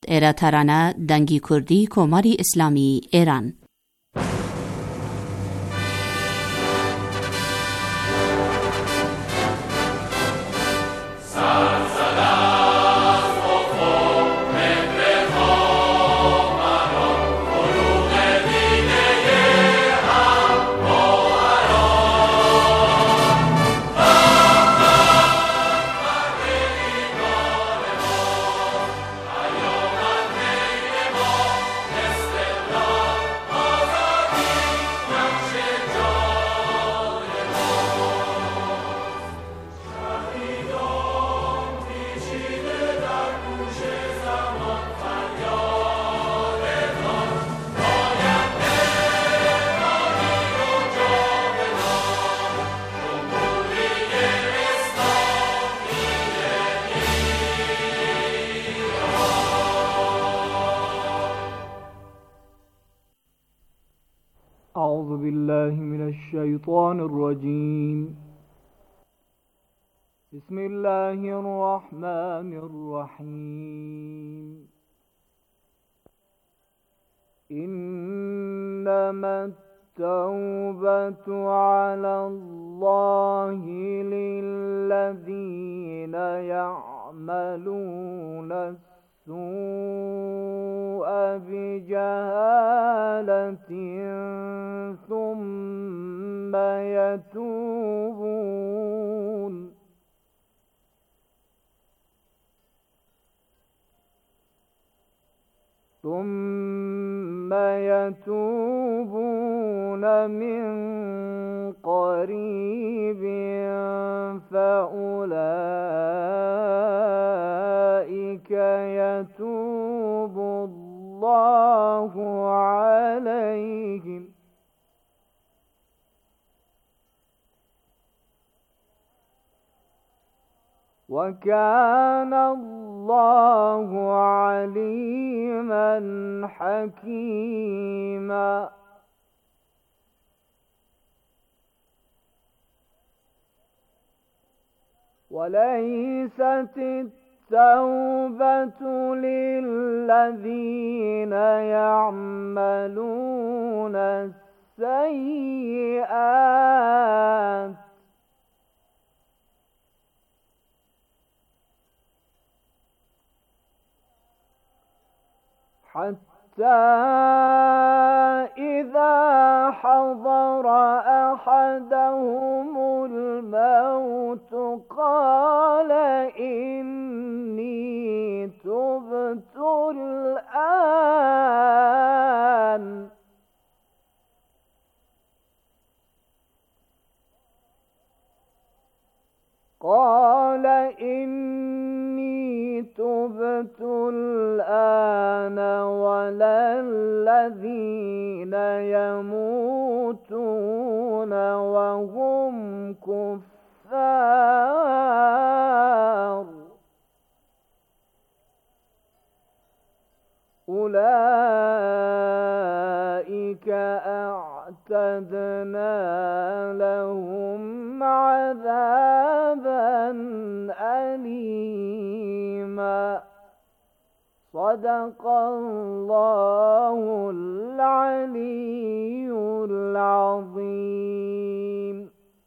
ایراترانه دنگی کردی کماری اسلامی ایران. أعوذ بالله من الشيطان الرجيم. بسم الله الرحمن الرحيم. إنما التوبة على الله للذين يعملون السوء بجهالة ثم يتوبون من قريب فأولئك يتوب الله عليهم وكان الله عليما حكيما. وليست التوبة للذين يعملون السيئات حتى إذا حضر أحدهم الموت قال إني تبت الآن ولا الذين يموتون وهم كفار أولئك أعتدنا لهم عذابا أليما. صدق الله العلي العظيم.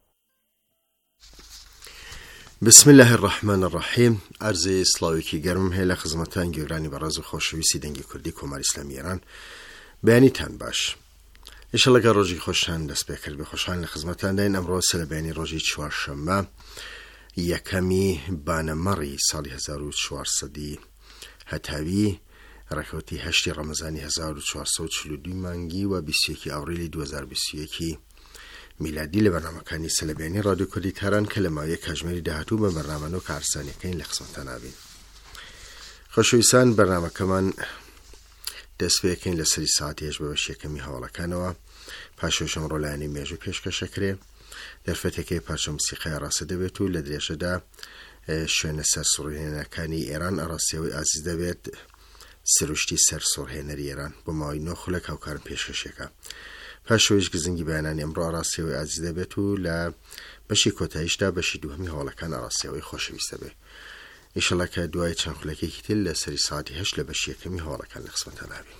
بسم الله الرحمن الرحیم. عرض سلاویکی گرم هیله خدمتان گیرانی براز و خوشویسی دنگی کردی کمار اسلامی ایران بیانی تن باش. انشالله که روزی خوشتان دست بکرد به خوشحال خدمتان دین. امروز سال بیانی روزی چوارشنبه یکمی بانمری سال 1400 هتاوی رکوتی 8 رمضان 1442 مانگی و 21 آوریل 2021 میلادی لبرنامه‌کانی سلبیانی رادیو کردی تهران کلمه کجمری دهاتو به برنامه نو کارسانی کین لخصمتان آبین. خوشویسان برنامه کمان دست بیکین لسری ساعتی اجبه بشی کمی حوالا کنوا پاشوشم رولانی میجو پیشکش کرده در فتکه پاشم موسیقی راسده بیتو لدریشه دا شوین سرسورهنکانی ایران راسیوی عزیز دوید سروشتی سرسورهنری ایران با مای نو خلق هاوکارم پیشکش یکا پاشویش گزنگی بیانانی امرو راسیوی عزیز بیتو لبشی کتایش دا بشی دوهمی حوالا کن راسیوی خوشویسته بی ئیشەڵە کە دوای چەند خولەکێکی تر لە سەری ساعتی 8 لە بەشی یەکەمی هەواڵەکان لە قسمەتە نابین.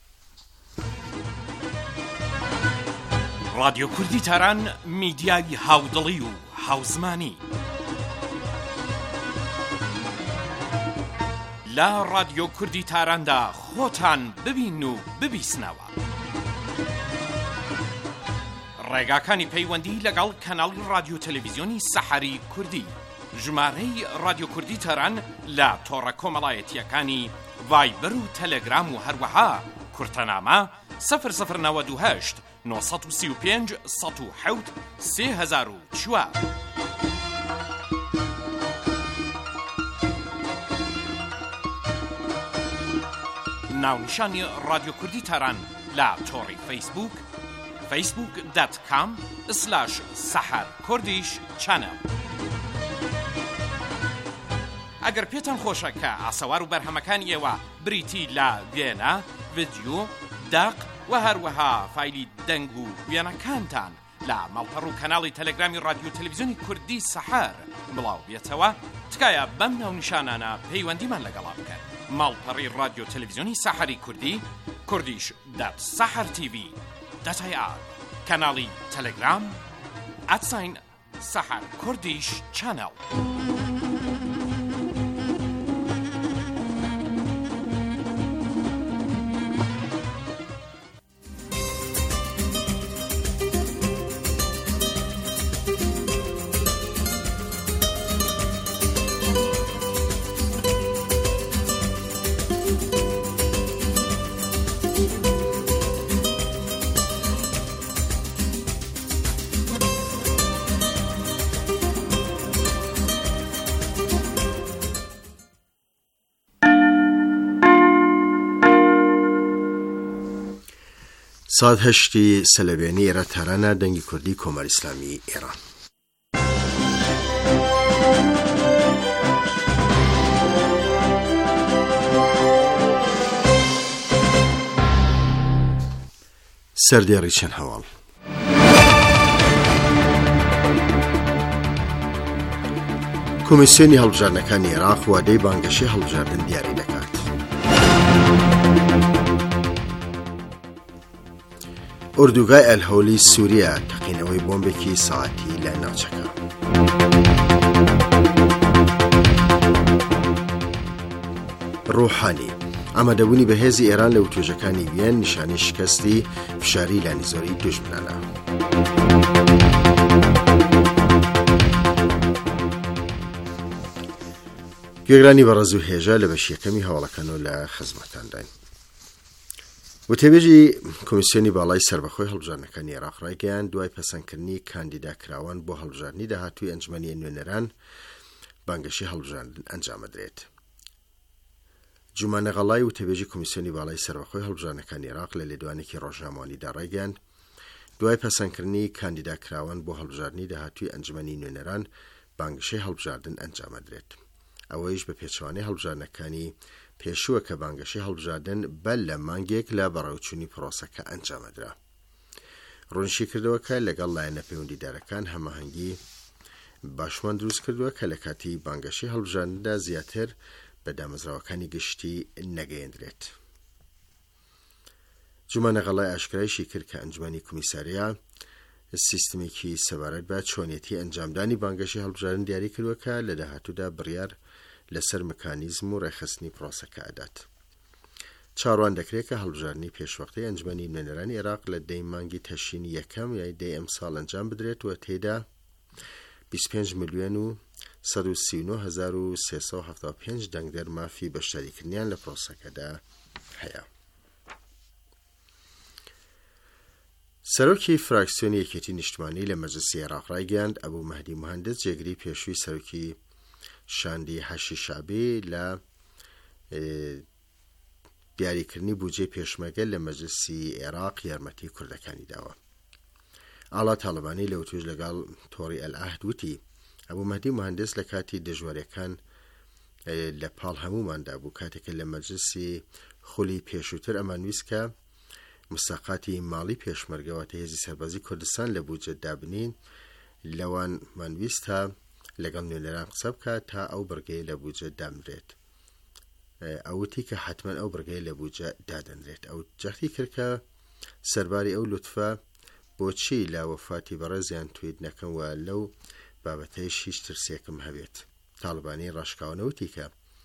رادیۆ کوردی تاران میدیای هاودڵی و هاوزمانی لە رادیۆ کوردی تاراندا خۆتان ببین و ببیسنەوە. ڕێگاکانی پەیوەندی لەگەڵ کەناڵی رادیۆ تەلەڤیزیۆنی سەحەری کوردی، ژمارەی رادیۆ کوردی تاران لە تۆڕە کۆمەڵایەتیەکانی ڤایبەر و تەلەگرام و هەروەها کورتەنامە 0098 935 107 3004. ناونیشانی رادیۆ کوردی تاران لە تۆڕی فەیسبوک facebook.com/saharkurdish channel. ئەگەر پێتان خۆشە کە ئاسەوار و بەرهەمەکانی ئێوە بریتی لە وێنە، ڤیدیۆ، داق و هەروەها فایلی دەنگ و وێنەکانتان لە ماڵپەڕ و کەناڵی تەلەگرامی رادیۆ تەلەڤیزیۆنی کوردی سەحەر بڵاو بێتەوە، تکایە بەم ناونیشانانە پەیوەندیمان لەگەڵا بکەن. ماڵپەڕی رادیۆ تەلەڤیزیۆنی سەحەری کوردی kurdish.sahartv.ir، کەناڵی تەلەگرام @saharkurdish channel. ساعت 8 سەلەوێنی ئێرە تارانە دەنگی کوردی کۆماری ئیسلامی ئێران. سەردێڕی چەند هەواڵ. کۆمیسیۆنی هەڵبژاردنەکانی عێراق وادەی بانگەشەی هەڵبژاردن دیاری دەکات. ئوردوگای ئەلهەولی سووریا تەقینەوەی بۆمبێکی ساعەتی لە ناوچەکە. ڕۆحانی ئامادەبوونی بەهێزی ئێران لە وتۆژەکانی وێن نیشانی شکستی فشاری لانیزۆری دوژمنانە. گوێگرانی بەڕێز و هێژە لە بەشی یەکەمی هەواڵەکانەوە لە خزمەتانداین. وتێبێژی کۆمیسیۆنی باڵای سربەخۆی هەڵبژاردنەکانی عێراق ڕایگەیاند دوای پەسەندکردنی کاندیداکراوان بۆ هەڵبژاردنی داهاتووی ئەنجومەنی نوێنەران بانگەشەی هەڵبژاردن ئەنجامەدرێت. جومانە غەڵای وتێبێژی کۆمیسیۆنی باڵای سربەخۆی هەڵبژاردنەکانی عێراق لە لێدوانێکی ڕۆژنامەوانیدا ڕایگەیاند دوای پەسەندکردنی کاندیداکراوان بۆ هەڵبژاردنی داهاتووی ئەنجومەنی نوێنەران بانگەشەی هەڵبژاردن ئەنجامەدرێت. ئەوەیش بە پێچەوانەی هەڵبژاردنەکانی پێشووە کە بانگەشەی هەڵبژاردن بەل لە مانگێک لە بەڕێوەچوونی پرۆسەکە ئەنجامەدرا. ڕۆنشی کردەوە کە لەگەڵ لایەنە پەیوەندیدارەکان هەماهەنگی باشمان دروست کردووە کە لە کاتی بانگەشەی هەڵبژاردندا زیاتر بە دامەزراوەکانی گشتی نەگەیەندرێت. جومانە غەڵای ئاشکرایشی کرد کە ئەنجومەنی کۆمیساریا سیستمێکی سەبارەت بە چۆنیەتی ئەنجامدانی بانگەشەی هەڵبژاردن دیاری کردووە کە لە داهاتوودا بڕیار لەسەر مکانیزم و ڕێخستنی پرۆسەکە ئەدات. چاڕوان دەکرێت کە هەڵبژاردنی پێشوەختەی ئەنجومەنی نوێنەرانی عێراق لە دەی مانگی تەشرینی یەکەم یای دەی ئەم ساڵ ئەنجام بدرێت و تێیدا 25,139,375 دەنگدەر مافی بەشداریکردنیان لە پرۆسەکەدا هەیە. سەرۆکی فراکسیۆنی یەکێتی نیشتمانی لە مەجلیسی عێراق ڕایگەیاند ئەبوو مەهدی موهەندس جێگری پێشووی سەرۆکی شاندی حەشی شابی لە دیاریکردنی بودجێ پێشمەگەل لە مەجلیسی عێراق یارمەتی کوردەکانی داوە. ئاڵا تاڵبانی لە وتوێژ لەگەڵ تۆڕی ئەلعەهد وتی ئەبوو مەهدی موهەندس لە کاتی دەژوارەکان لە پاڵ هەموماندا بوو کاتێکە لە مەجلیسی خولی پێشووتر ئەمانویست کە مستەقاتی ماڵی پێشمەرگەواتە هێزی سەربازی کوردستان لە بودجێ دابنین لەوان مانویستە لەگەڵ نوێنەران قسە بکات تا ئەو بڕگەی لە بوجە دامرێت. ئەوتی کە حتمما ئەو بڕگەی لە بوجە دادەنرێت. ئەو جەختی کرد کە سەرباری ئەو لوتفە بۆچی لا وەفاتی بەڕێزیان توید نەکەم و لەو بابەتەیش هیچ ترسێکم هەبێت. تاڵبانی ڕاشکاونەوتی کە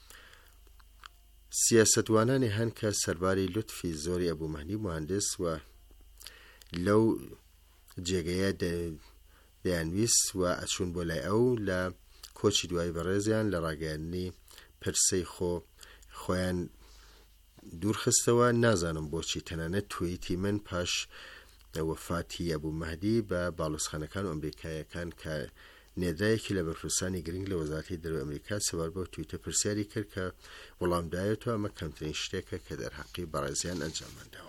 سیاسەتوانانی هەن کە سەرباری لوتفی زۆری ئەبوو مەهدی مهندس و لەو جێگەیە دەیانویست و ئەچوون بۆ لای ئەو لە کۆچی دوای بەڕێزیان لە ڕاگەیاندنی پرسەی خۆیان دوورخستەوە. نازانم بۆچی تەنانەت توییتی من پاش وەفاتی ئەبوو مەهدی بە باڵوسخانەکان و ئەمریکایەکان کە نێدرایەکی لە بەرپرسانی گرنگ لە وەزارەتی دەرەوەی ئەمریکا سەبار بۆ تویتە پرسیاری کرد کە وەڵام دایەوە ئەمە کەمترین شتێکە کە دەرحەقی بەڕێزیان ئەنجامداوە.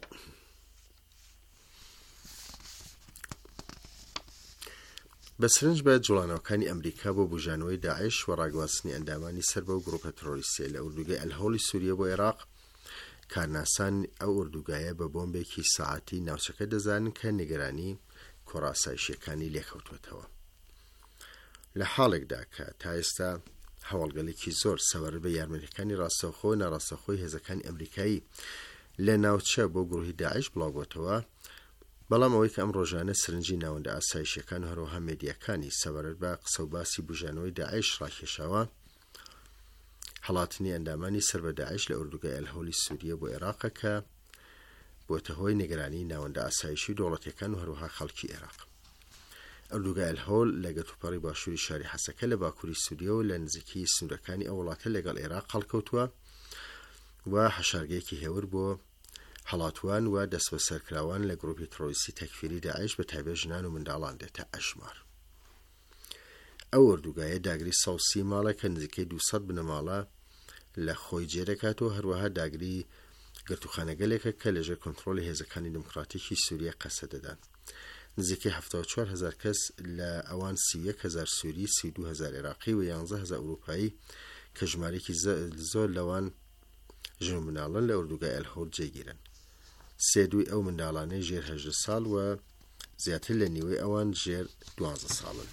بەسرنج بە جوڵانەوەکانی ئەمریکا بۆ بوژانەوەی داعش و ڕاگواستنی ئەندامانی سەر بەو گروپە تۆریستیە لە ئوردوگای ئەلهۆڵی سووریە بۆ عێراق، کارناسان ئەو ئوردوگایە بە بۆمبێکی سەعاتی ناوچەکە دەزانن کە نیگەرانی کۆڕاسایشیەکانی لێکەوتوێتەوە. لە حاڵێکدا کە تا ئێستا هەواڵگەلێکی زۆر سەبارەت بە یارمەتیەکانی ڕاستەوخۆ و ناڕاستەوخۆی هێزەکانی ئەمریکایی لە ناوچە بۆ گروهی داعش بڵاوبووەتەوە، بەڵام ئەوەی کە ئەم ڕۆژانە سرنجی ناوەندە ئاسایشیەکان و هەروەها مێدیەکانی سەبارەت بە قسە و باسی بوژانەوەی داعش ڕاکێشاوە، هەڵاتنی ئەندامانی سەر بە داعش لە ئوردوگای ئەلهۆڵی سووریە بۆ عێراقە کە بۆتە هۆی نیگەرانی ناوەندە ئاسایشی دەوڵەتیەکان و هەروەها خەڵکی عێراق. ئوردوگای ئەلهۆڵ لە گەتوپەڕی باشووری شاری حەسەکە لە باکووری سووریە و لە نزیکی سنوورەکانی ئەو وڵاتە لەگەڵ عێراق هەڵکەوتووە و حەشارگەیەکی هێور بۆ هەڵاتوان و دەست بە سەرکراوان لە گروپی تۆریستی تەکفیری داعش بە تایبەت ژنان و منداڵان دێتە ئەژمار. ئەو ئوردوگایە داگری سەوسی ماڵە کە نزیکەی 200 بنەماڵە لە خۆی جێدەکاتەوە، هەروەها داگری گرتوخانەگەلێکە کە لەژێر کۆنتڕۆلی هێزەکانی دموکراتیکی سووریە قەسە دەدان. نزیکەی 74,000 کەس لە ئەوان 31,000 سووری، 32,000 عێراقی و 11,000 ئەوروپایی کە ژمارەیەکی زۆر لەوان ژن و مناڵن لە ئوردوگای ئەلهۆڵ جێگیرن. سێدوی ئەو منداڵانەی ژێر 18 ساڵ و زیاتر لە نیوەی ئەوان ژێر 12 ساڵن.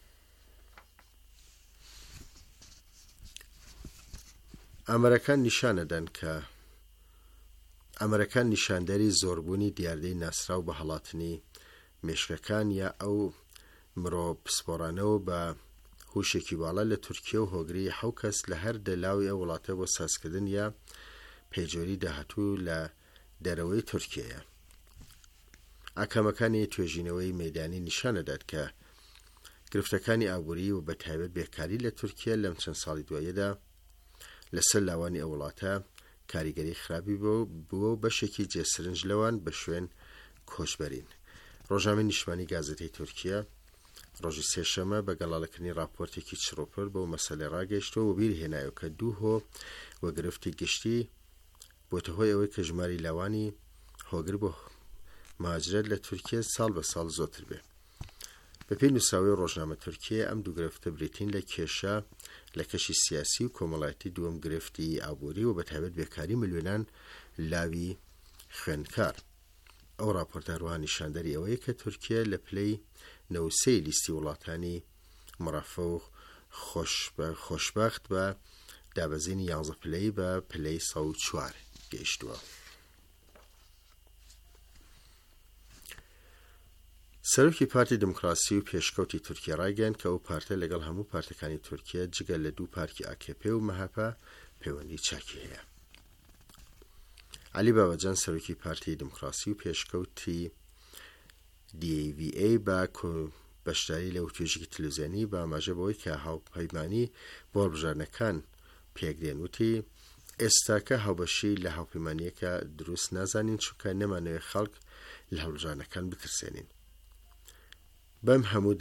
ئەمەرەکان نیشاندەری زۆربوونی دیاردەی ناسراو بە هەڵاتنی مێشکەکان یا ئەو مرۆڤ پسپۆرانەوە بە هوشێکی باڵا لە تورکیا و هۆگری 7 کەس لە هەر دەلاوی ئەو وڵاتە بۆ سازکردن یا پێجۆری داهاتوو لە دەرەوەی تورکیەیە. ئاکامەکانی توێژینەوەی مەیدانی نیشانەدات کە گرفتەکانی ئابووری و بەتایبەت بێکاری لە تورکیا لەم چەند ساڵی دواییەدا لەسەر لاوانی ئەو وڵاتە کاریگەری خراپی بووە و بەشێکی جێسرنج لەوان بە شوێن کۆچبەرین. ڕۆژنامەی نیشتمانی گازەتەی تورکیا ڕۆژی سێشەمە بە گەڵاڵەکردنی راپۆرتێکی چڕۆپەر بۆ مەسەلە ڕاگەیشتەوە و بیری هێنایەوە کە 2 هۆ وە گرفتی گشتی بۆتە هۆی ئەوەی کە ژماری لاوانی هۆگر بۆ مهاجرەت لە تورکیا ساڵ بە ساڵ زۆرتر بێ. بەپێی نووساوی ڕۆژنامە تورکیا ئەم دوو گرفتە بریتین لە کێشە لە کەشی سیاسی و کۆمەڵایەتی دووەم گرفتی ئابووری و بەتایبەت بێکاری ملیۆنان لاوی خوێندکار. ئەو راپۆرتاروها نیشاندەری ئەوەیە کە تورکیا لە پلەی نەوسەی لیستی وڵاتانی مرەفە و خۆشبەخت بە دابەزینی 11 پلەی بە پلەی 104 گەیشتووە. سەرۆکی پارتی دموکراسی و پێشکەوتی تورکیا ڕایگەیاند کە ئەو پارتە لەگەڵ هەموو پارتەکانی تورکیا جگە لە 2 پارکی AKP و مەهاپە پەیوەندی چاکی هەیە. علی بابەجان سەرۆکی پارتی دموکراسی و پێشکەوتی DAVA بە بەشداری لە وتوێژێکی تەلەڤیزیۆنی بە ئاماژە بەوەی کە هاوپەیمانی بۆ هەڵبژاردنەکان پێکدێن وتی ئێستا کە هاوبەشی لە هاوپەیمانیەکە دروست نازانین چونکە نەمانەوێت خەڵک لە هەڵبژاردنەکان بترسێنین. بەم هەموو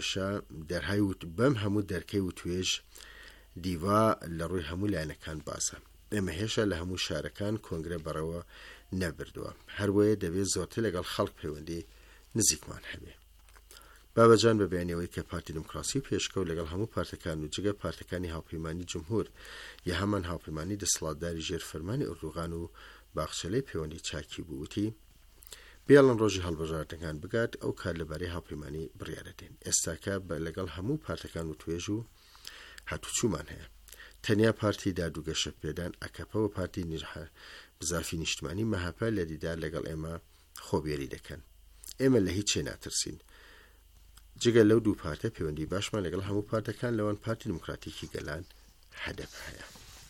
دەرکەی وتوێژ دیوا لە ڕووی هەموو لایەنەکان باسە. ئێمە هێشتا لە هەموو شارەکان کۆنگرە بەڕەوە نەبردووە، هەروەیە دەبێت زۆرتر لەگەڵ خەڵک پەیوەندی نزیکمان هەبێ. بابەجان بە بەیانیەوەی کە پارتی دموکراسی پێشکەوت لەگەڵ هەموو پارتەکان و جگە پارتەکانی هاوپەیمانی جمهور یا هەمان هاوپەیمانی دەسەڵاتداری ژێرفەرمانی ئوردوغان و باخچەلەی پەیوەندی چاکی بوو وتی بیاڵن ڕۆژی هەڵبژاردنەکان بگات ئەو کار لەبارەی هاوپەیمانی بڕیارەدەین. ئێستاکە لەگەڵ هەموو پارتەکان و توێژ و هاتوچوومان هەیە. تەنیا پارتی دادوگەشە پێدان ئەکەپەوە پارتی بزافی نیشتمانی مەهاپە لە دیدار لەگەڵ ئێمە خۆبیێری دەکەن. ئێمە لە هیچ شێ ناترسین. جگە لەو دوو پارتە پەیوەندی باشمان لەگەڵ هەموو پارتەکان لەوان پارتی دموکراتیکی گەلان هەدەف هەیە.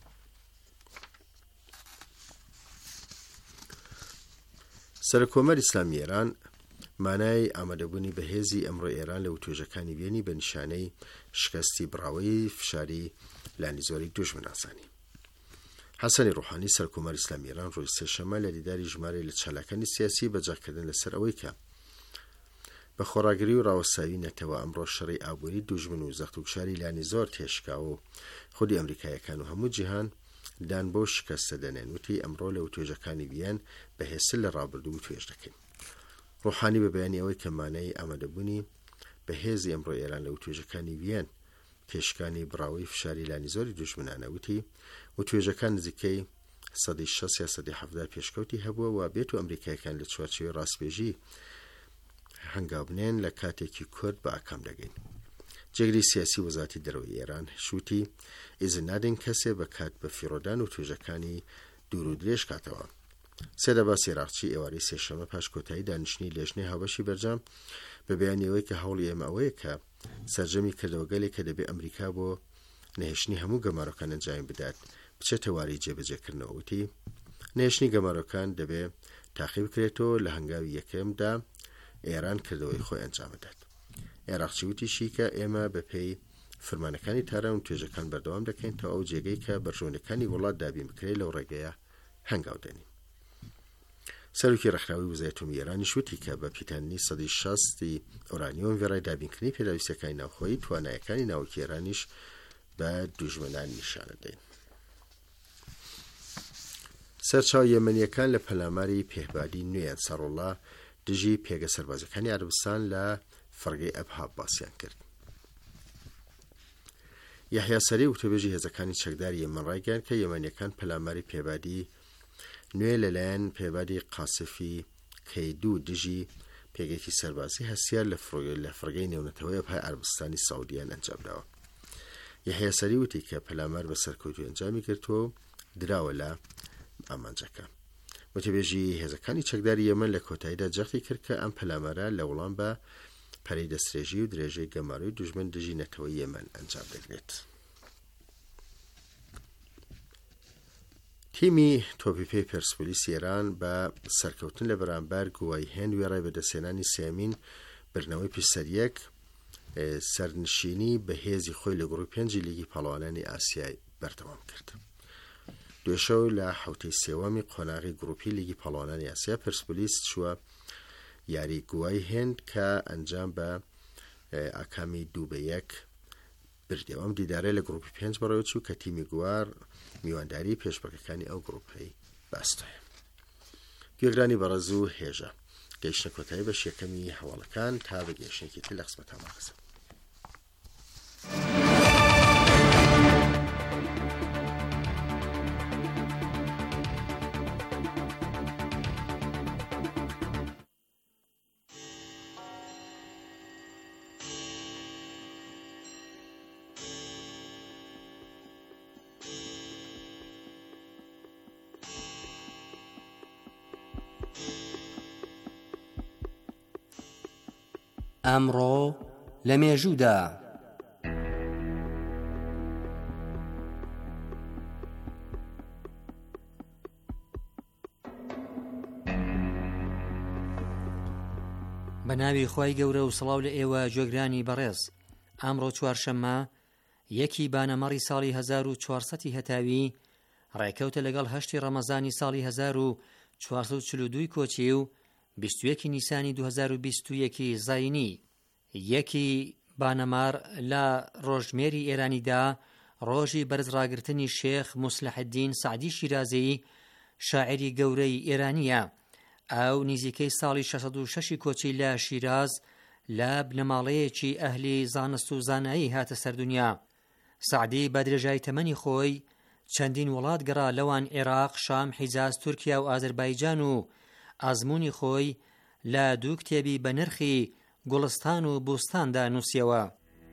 سەرکۆمەر ئیسلامی ئێران مانای ئامادەبوونی بەهێزی ئەمڕۆ ئێران لە وتوێژەکانی وێنی بە نیشانەی شکستی بڕاوی فشاری لانی زۆری دوژمناسانی. حەسەنی ڕوحانی سەرکۆمەر ئیسلامی ئێران ڕۆژی سێشەمە لە دیداری ژمارە لە چالاکانی سیاسی بەجاکردن لەسەر ئەوەی کە بە خۆڕاگری و ڕاوەساوی نەتەوە ئەمڕۆ شەڕی ئابووری دوژمن و زەختوکشاری لانی زۆر تێشکا و خودی ئەمریکایەکان و هەموو جیهان دان بۆ شکستە دەنێن وتی ئەمڕۆ لە وتوێژەکانی ویان بەهێزتر لە ڕابردوو توێژ دەکەین. ڕوحانی بە بەیانی ئەوەی کە مانای ئامادەبوونی بەهێزی ئەمڕۆ ئێران لە وتوێژەکانی ویان کێشکانی بڕاوی فشاری لانی زۆری دوژمنانە وتی وتوێژەکان نزیکەی 160 یا 170 پێشکەوتی هەبووە و بێت و ئەمریکایەکان لە چوارچێوەی ڕاستپێژی هەنگاوبنێن لە کاتێکی کورد بە ئاکام دەگەین. جێگری سیاسی وەزارەتی دەرەوەی ئێران شووتی ئیزن نادەین کەسێ بە کات بە فیڕۆدان و توێژەکانی دوور و درێژ کاتەوە. سێدەباس عێراقچی ئێوارەی سێشەمە پاش کۆتایی دانیشتنی لێژنەی هاوبەشی بەرجام بە بەیانیەوەی کە هەوڵی ئێمە ئەوەیە کە سەرجەمی کردەوە گەلێک کە دەبێت ئەمریکا بۆ نەهێشتنی هەموو گەمارۆکان ئەنجام بدات بچێتە واری جێبەجێکردنەوە. وتی نەهێشتنی گەمارۆکان دەبێت تاقی بکرێتەوە لە هەنگاوی یەکەمدا ئێران کردەوەی خۆی ئەنجام بدات. عێراقچی وتیشی کە ئێمە بەپێی فەرمانەکانی تاران و توێژەکان بەردەوام دەکەین تا ئەو جێگەی کە بەرژۆنەکانی وڵات دابین بکرێت لەو ڕێگەیە هەنگاو دەنین. سەرۆکی ڕێکخراوی وەزارەتی ئێرانی شوتی کە بە پیتانی 160 ئۆرانیۆم ڤێڕای دابینکردنی پێداویستەکانی ناوخۆیی توانایەکانی ناوکی ئێرانیش بە دوژمنان نیشانە دەین. سەرچاو یەمەنیەکان لە پەلاماری پێهبادی نوێیان سەرۆڵا دژی پێگە سەربازەکانی عەربستان لە فەرگەی ئەبها باسییان کرد. یەحیا سەری وتەبێژی هێزەکانی چەکداری یەمەن ڕایگەیاند کە یەمەنیەکان پەلاماری پێبادی نوێ لەلایەن پێبادی قاسفی کەیدوو دژی پێگەیەکی سەربازی هەستیار لە فەرگەی نێونەتەوەی ئەبهای عەربستانی سەعودیان ئەنجامداوە. یەحیا سەری وتی کە پەلامار بە سەرکەوتوی ئەنجامی کردووە و دراوە لە ئامانجەکە. وتەبێژی هێزەکانی چەکداری یەمەن لە کۆتاییدا جەختی کرد کە ئەم پەلامارە لە وەڵام بە پەرەی دەسترێژی و درێژەی گەماروی دوژمن دژی نەتەوەی یەمەن ئەنجام دەگرێت. تیمی تۆپیپەی پێرسپۆلیسی ئێران بە سەرکەوتن لە بەرامبەر گوای هێند وێڕای بەدەستهێنانی سێمین برنەوەی پیسەریەک سەرنشینی بەهێزی خۆی لە گڕوپی 5 لیگی پاڵەوانانی ئاسیای بەردەوام کرد. دوێشەو لە حوتەی سێوەمی قۆناغی گڕوپی لیگی پاڵەوانانی ئاسیا پێرسپۆلیس چووە یاری گوای هێند کە ئەنجام بە ئاکامی 2-1 بردەوە. ئەم دیدارە لە گڕوپی 5 بەڕێوە چوو کە تیمی گوار میوانداری پێشبڕکەکانی ئەو گڕوپەی باستۆیە. گوێگرانی بەڕێز و هێژە گەیشتە کۆتایی بەش یەکەمی هەواڵەکان تا بە گەیشتێکی تر لە قسمەتە ماخەزە. ئەمڕۆ لە مێژوودا بە ناوی خوای گەورە و سڵاو لە ئێوە گوێگرانی بەڕێز. ئەمڕۆ چوارشەممە 1 بانەمەڕی ساڵی 1400 هەتاوی ڕێکەوتە لەگەڵ 8 ڕەمەزانی ساڵی 1442 کۆچی و 21 نیسانی 2021 زاینی. 1 بانەمار لە ڕۆژمێری ئێرانیدا ڕۆژی بەرزڕاگرتنی شێخ موسلەحەددین سەعدی شیرازی شاعری گەورەی ئێرانیە. ئەو نزیکەی ساڵی 606 کۆچی لە شیراز لە بنەماڵەیەکی ئەهلی زانست و زانایی هاتە سەردونیا. سەعدی بە درێژای تەمەنی خۆی چەندین وڵات گەڕا، لەوان عێراق، شام، حیجاز، تورکیا و ئازەربایجان و ئازموونی خۆی لە دوو کتێبی بە نرخی گوڵستان و بوستاندا نووسیەوە.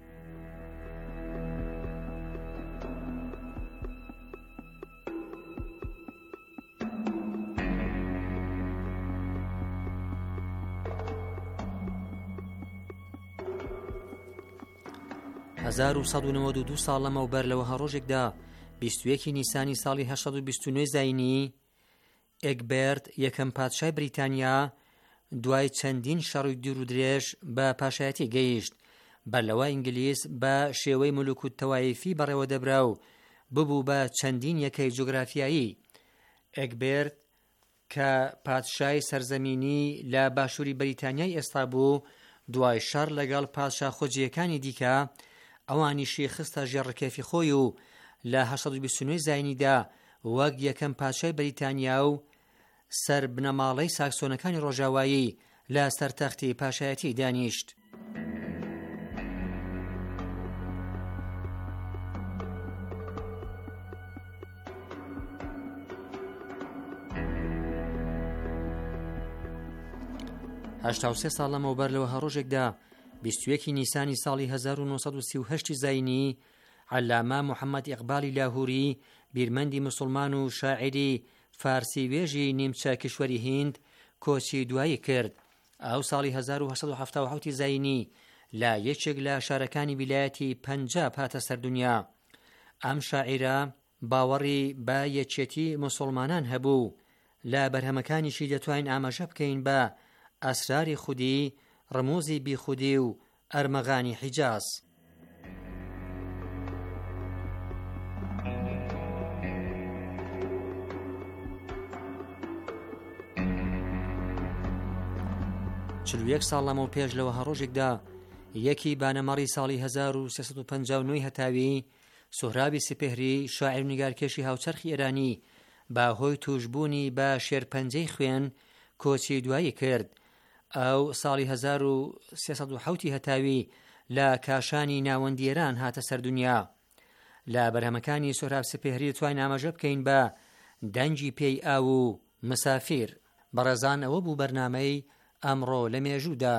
هەزار و سەد و نەوەد و دوو ساڵ لەمەوبەر لەوە هەڕۆژێکدا 21 نیسانی ساڵی 829 زاینی ئێگبێرت یەکەم پادشای بریتانیا دوای چەندین شەڕی دوور و درێژ بە پاشایەتی گەیشت. بەرلەوە ئینگلیز بە شێوەی مولوکوت تەوایفی بەڕێوە دەبرا و ببوو بە چەندین یەکەی جوگرافیایی. ئێگبێرت کە پادشای سەرزەمینی لە باشووری بەریتانیای ئێستا بوو، دوای شەڕ لەگەڵ پادشا خۆجیەکانی دیکە ئەوانیشی خستە ژێڕکێفی خۆی و لە 829 زاینیدا وەک یەکەم پادشای بەریتانیا و سەر بنەماڵەی ساکسۆنەکانی ڕۆژاوایی لە سەرتەختی پاشایەتی دانیشت. هەشتا و سێ ساڵ لەمەوبەر لەوە هەڕۆژێکدا 21 نیسانی ساڵی 1938 زاینی عەلامە محەممەد ئیقبالی لاهووری بیرمەندی موسڵمان و شاعری فارسی وێژی نیمچە کشوەری هیند کۆچی دوایی کرد. ئەو ساڵی 1970 زاینی لە یەکێک لە شارەکانی ویلایەتی پەنجاب هاتە سەردونیا. ئەم شاعیرە باوەڕی بە یەکێتی موسڵمانان هەبوو. لە بەرهەمەکانیشی دەتوانین ئاماژە بکەین بە ئەسراری خودی، ڕموزی بیخودی و ئەرمەغانی حیجاز. چلویەک ساڵ لەمەو پێش لەوە هەڕۆژێکدا یەکی بانەمەڕی ساڵی 1359 هەتاوی سۆهرابی سپێهری شاعیر و نیگارکێشی هاوچەرخی ئێرانی باهۆی توشبوونی بە شێرپەنجەی خوێن کۆچی دوایی کرد. ئەو ساڵی 1370 هەتاوی لە کاشانی ناوەندیێران هاتە سەردونیا. لە بەرهەمەکانی سۆهراب سپێهری توانین ئاماژە بکەین بە دەنگی پێی ئاو و مسافیر. بەڕێزان، ئەوە بوو بەرنامەی ئەمڕۆ لە مێژوودا.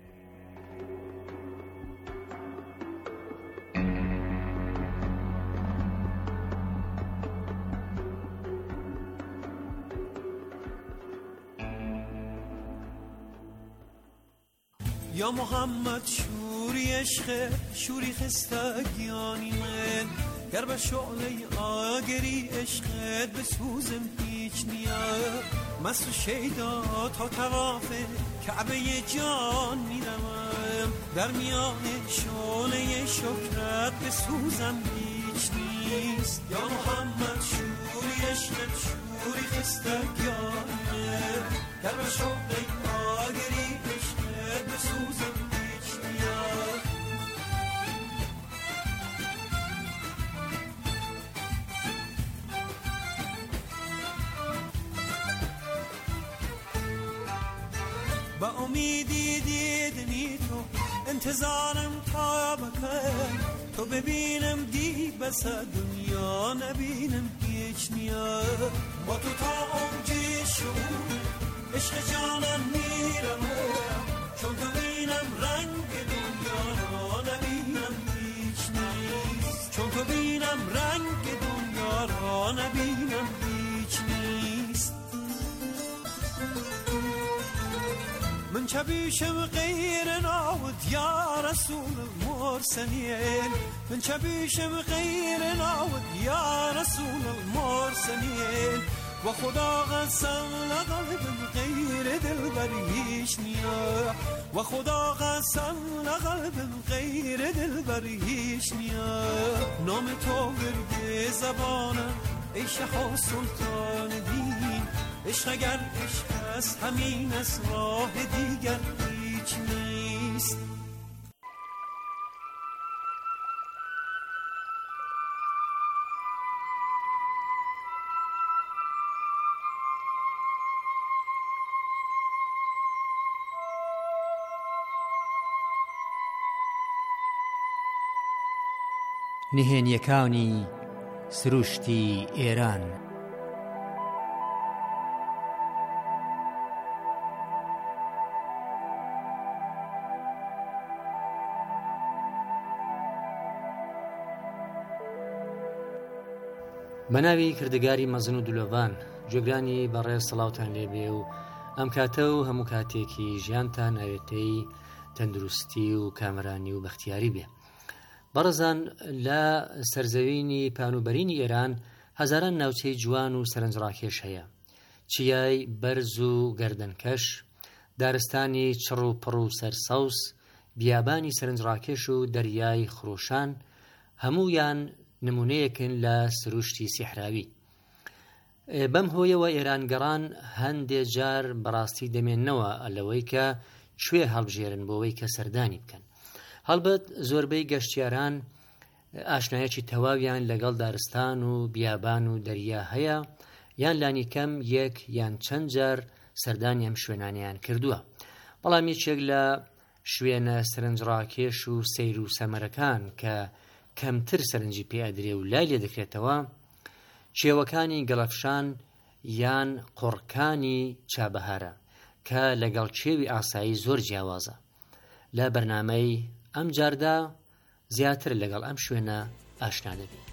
یا محمد شوری عشق شوری خستگیانی من گر به شعله آگری عشقت بسوزم هیچ نیا مست و شیدا تا طواف کعبه جان میروم در میان شعله شکرت بسوزم هیچ نیست. یا محمد شوری عشق شوری خستگیانی من گر به شعله آگری عشقت بسوزم هیچ نیا با امیدی دیدنی تو انتظارم تا بکن تو ببینم دی بس دنیا نبینم هیچ نیا با تو تا اونجی شعور عشق جانم میرم چون تو بینم رنگ دنیا را نبینم هیچ نیست چون تو بینم رنگ دنیا را نبینم هیچ نیست. من چبیشم غیر ناود یا رسول المرسلین من چبیشم غیر ناود یا رسول المرسلین و خدا قسم لقلبم غیر دلبر هیچ نیا و خدا قسم لقلبم غیر دلبر هیچ نیا نام تو ورد زبانم ای شه سلطان دین عشق اگر عشق است همین از راه دیگر هیچ نیست. نهێنیەکانی سروشتی ئێران. بەناوی کردگاری مەزن و دولۆڤان گوێگرانی بەڕێز سەڵاوتان لێبێ و ئەم کاتە و هەموو کاتێکی ژیانتان ناوێتەی تەندروستی و کامرانی و بەختیاری بێ. بەڕێزان، لە سەرزەوینی پانوبەرینی ئێران هەزاران ناوچەی جوان و سەرنجڕاکێش هەیە. چیای بەرز و گەردەنکەش، دارستانی چڕ و پڕ و سەرسەوس، بیابانی سەرنجڕاکێش و دەریای خڕوشان هەموویان نمونەیەکن لە سروشتی سیحراوی. بەم هۆیەوە ئێرانگەڕان هەندێک جار بەڕاستی دەمێننەوە لەوەی کە کوێ هەڵبژێرن بۆەوەی کە سەردانی بکەن. هەڵبەت زۆربەی گەشتیاران ئاشنایەکی تەواویان لەگەڵ دارستان و بیابان و دەریا هەیە، یان لانی کەم یەک یان چەند جار سەردانی ئەم شوێنانیان کردووە. بەڵام یەکێک لە شوێنە سەرنجڕاکێش و سەیر و سەمەرەکان کە کەمتر سەرنجی پێ ئەدرێ و لای لێ دەکرێتەوە چێوەکانی گەڵەفشان یان قوڕکانی چابەهارە کە لەگەڵ چێوی ئاسایی زۆر جیاوازە. لە بەرنامەی ئەم جاردا زیاتر لەگەڵ ئەم شوێنە ئاشنا دەبین.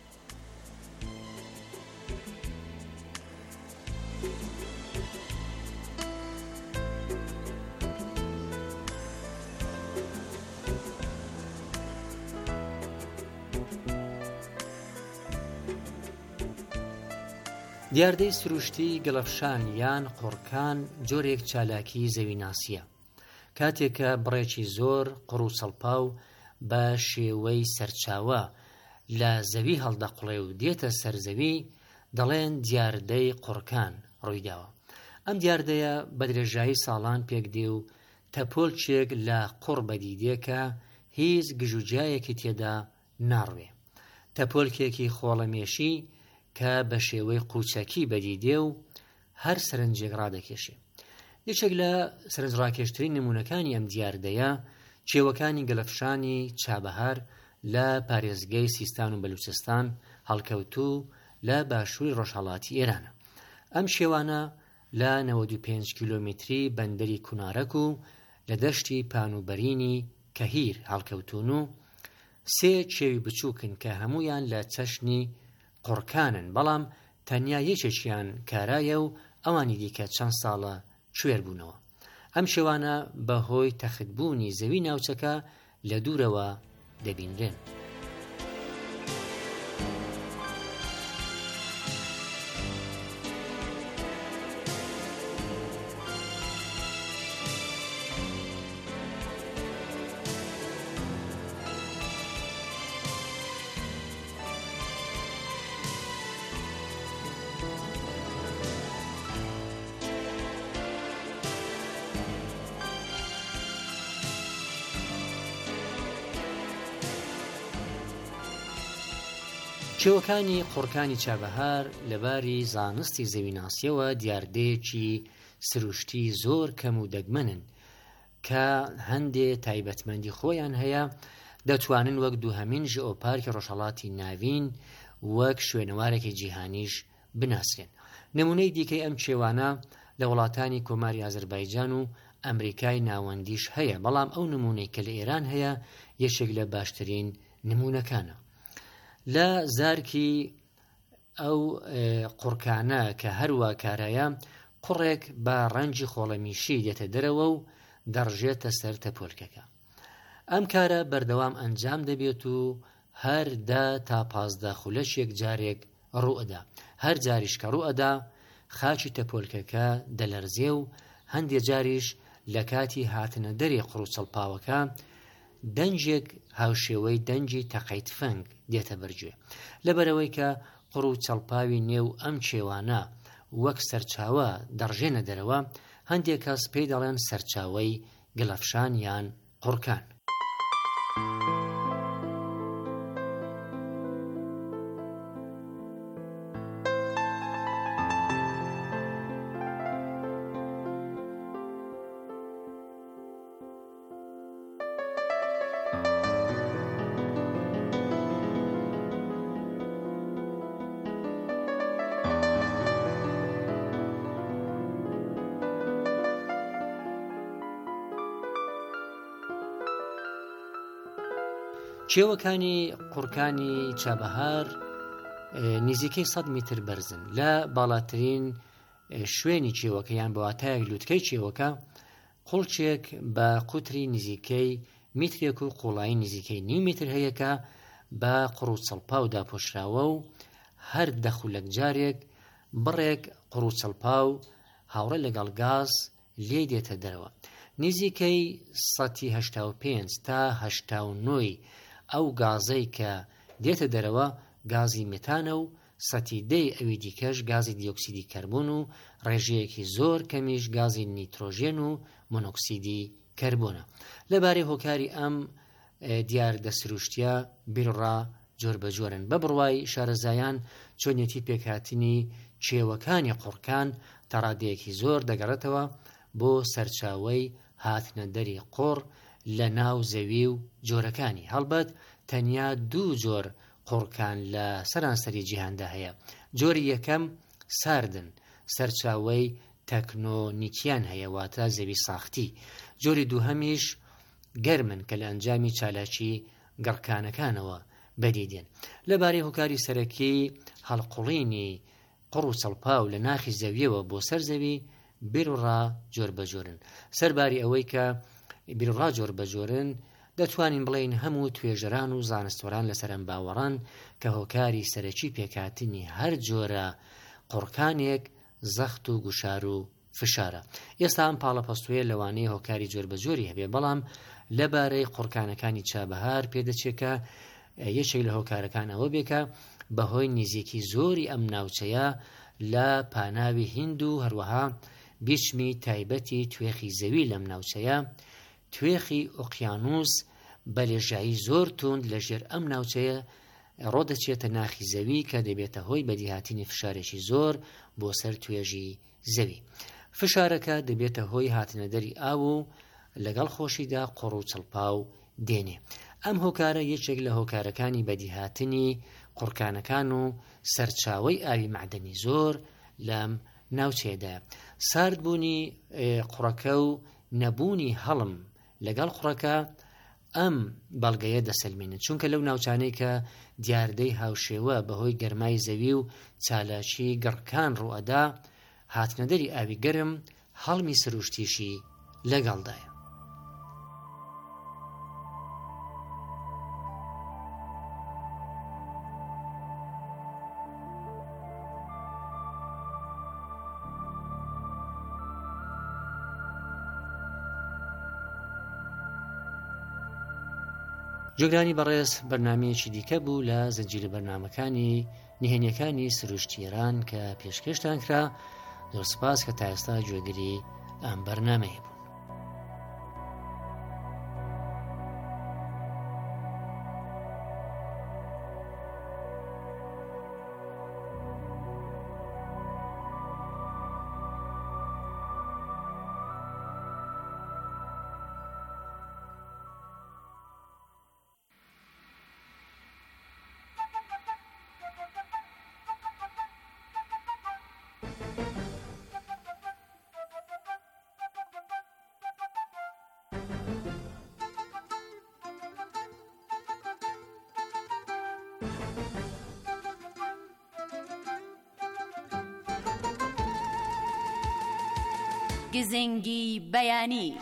دیاردەی سروشتی گەڵەفشان یان قوڕکان جۆرێک چالاکی زەویناسیە. کاتێکە بڕێکی زۆر قوڕ و سەڵپاو بە شێوەی سەرچاوە لە زەوی هەڵدەقڵێ و دێتە سەرزەوی، دەڵێن دیاردەی قوڕکان ڕوویداوە. ئەم دیاردەیە بە درێژایی ساڵان پێک دێ و تەپۆلچێک لە قوڕ بەدیدێکە هیچ گژوجایەکی تێدا ناڕوێ. تەپۆلکێکی خۆڵەمێشی کە بە شێوەی قوچەکی بەدیدێ و هەر سەرنجێک ڕادەکێشێ. یەکێک لە سەرنجڕاکێشترین نمونونەکانی ئەم دیاردەیە چێوەکانی گەلەفشانی چابەهار لە پارێزگای سیستان و بەلوچستان هەڵکەوتوو لە باشووری ڕۆژهەڵاتی ئێرانە. ئەم شێوانە لە 95 کیلۆمتری بەندەری کونارەک و لە دەشتی پانوبەرینی کەهیر هەڵکەوتون و سێ چێوی بچووکن کە هەمویان لە چەشنی قوڕکانن، بەڵام تەنیا یەکێکیان کارایە و ئەوانی دیکە چەند ساڵە کوێر بوونەوە. ئەم شێوانە بەهۆی تەختبوونی زەوی ناوچەکە لە دوورەوە دەبینرێن. چێوەکانی قوڕکانی چابەهار لەباری زانستی زەویناسیەوە دیاردەیەکی سروشتی زۆر کەم و دەگمەنن کە هەندێ تایبەتمەندی خۆیان هەیە، دەتوانن وەک دووهەمین ژئۆپارکی ڕۆژهەڵاتی ناوین وەک شوێنەوارێکی جیهانیش بناسرێن. نمونەی دیکەی ئەم چێوانە لە وڵاتانی کۆماری ئازەربایجان و ئەمریکای ناوەندیش هەیە، بەڵام ئەو نمونەی کە لە ئێران هەیە یەکێک لە باشترین نمونەکانە. لە زارکی ئەو قوڕکانە کە هەروە کارایە قوڕێک بە ڕەنجی خۆڵەمیشی دێتە دەرەوە و دەڕژێتە سەر تەپۆلکەکە. ئەم کارە بەردەوام ئەنجام دەبێت و هەر 10 تا 15 خولەشێک جارێک ڕوئەدا. هەر جاریش کە ڕوئەدا خاچی تەپۆلکەکە دەلەرزێ و هەندێک جاریش لە کاتی هاتنە دەری قوڕ و چەڵپاوەکە دەنجێک هاوشێوەی دەنجی تەقەی تفەنگ دێتە بەرگوێ. لەبەرەوەی کە قوڕ و چەڵپاوی نێو ئەم چێوانە وەک سەرچاوە دەڕژێنە دەرەوە، هەندێک کەس پێی دەڵێن سەرچاوەی گەڵەفشان یان قوڕکان. چێوەکانی قوڕکانی چابەهار نزیکەی 100 میتر بەرزن لە باڵاترین شوێنی چێوەکە یان بە واتایەک لووتکەی چێوەکە قوڵچێک بە قوتری نزیکەی میترێک و قوڵایی نزیکەی 9 میتر هەیەکە بە قڕ و چەڵپاو داپۆشراوە و هەر دەخولەک جارێک بڕێک قڕ و چەڵپاو هاوڕە لەگەڵ گاز لێ دێتە دەرەوە. نزیکەی 185 تا 89 ئەو گازەی کە دێتە دەرەوە گازی مێتانە و 110 ئەوی دیکەش گازی دیۆکسیدی کەربۆن و ڕێژەیەکی زۆر کەمیش گازی نیترۆژێن و مۆنۆکسیدی کەربۆنە. لەبارەی هۆکاری ئەم دیار دەسروشتیە بیرڕا جۆر بە جۆرن بە بڕوای شارەزایان چۆنیەتی پێکهاتنی چێوەکانی قوڕکان تا ڕادەیەکی زۆر دەگەڕێتەوە بۆ سەرچاوەی هاتنە دەری قوڕ لە ناو زەوی و جۆرەکانی. هەڵبەت تەنیا 2 جۆر قوڕکان لە سەرانسەری جیهاندا هەیە. جۆری یەکەم ساردن، سەرچاوەی تەکنۆنیکیان هەیە واتە زەوی ساختی. جۆری دووهەمیش گەرمن کە لە ئەنجامی چالاکی گەڕکانەکانەوە بەدیدێن. لەبارەی هۆکاری سەرەکی هەڵقوڵینی قڕ و چەڵپاو لە ناخی زەویەوە بۆ سەر زەوی بیرڕا جۆر بەجۆرن. سەرباری ئەوەی کە بیرڕا جۆر بەجۆرن دەتوانین بڵێین هەموو توێژەران و زانستوەران لەسەر ئەم باوەڕان کە هۆکاری سەرەکی پێکهاتنی هەر جۆرە قوڕکانێک زەخت و گوشار و فشارە. ئێستا ئەم پاڵەپەستوەیە لەوانەیە هۆکاری جۆر بەجۆری هەبێ، بەڵام لەبارەی قوڕکانەکانی چابەهار پێدەچێکە یەکێک لە هۆکارەکان ئەوە بێکە بەهۆی نزیکی زۆری ئەم ناوچەیە لە پاناوی هیند و هەروەها بیچمی تایبەتی توێخی زەوی لەم ناوچەیە توێخی ئۆقیانوس بە لێژایی زۆر توند لە ژێر ئەم ناوچەیە ڕۆدەچێتە ناخی زەوی کە دەبێتە هۆی بەدیهاتنی فشارێکی زۆر بۆ سەر توێژی زەوی. فشارەکە دەبێتە هۆی هاتنەدەری ئاو و لەگەڵ خۆشیدا قوڕ و چەڵپاو دێنێ. ئەم هۆکارە یەکێک لە هۆکارەکانی بەدیهاتنی قوڕکانەکان و سەرچاوەی ئاوی معدەنی زۆر لەم ناوچێدایە. ساردبوونی قوڕەکە و نەبوونی هەڵم لەگەڵ قوڕەکە ئەم بەڵگەیە دەسەلمێنن، چونکە لەو ناوچانەی کە دیاردەی هاوشێوە بەهۆی گەرمای زەوی و چالاکی گەڕکان ڕوئەدا هاتنەدەری ئاوی گەرم هەڵمی سروشتیشی لەگەڵدایە. جۆگرانی بەڕێز بەرنامەیەکی دیکە بوو لە زنجیرە بەرنامەکانی نهێنیەکانی سروشتیێران کە پێشکەشتان کرا. زۆر سپاس کە تا ئێستا گوێگری ئەم بەرنامەیە بوو. گزنگی بەیانی.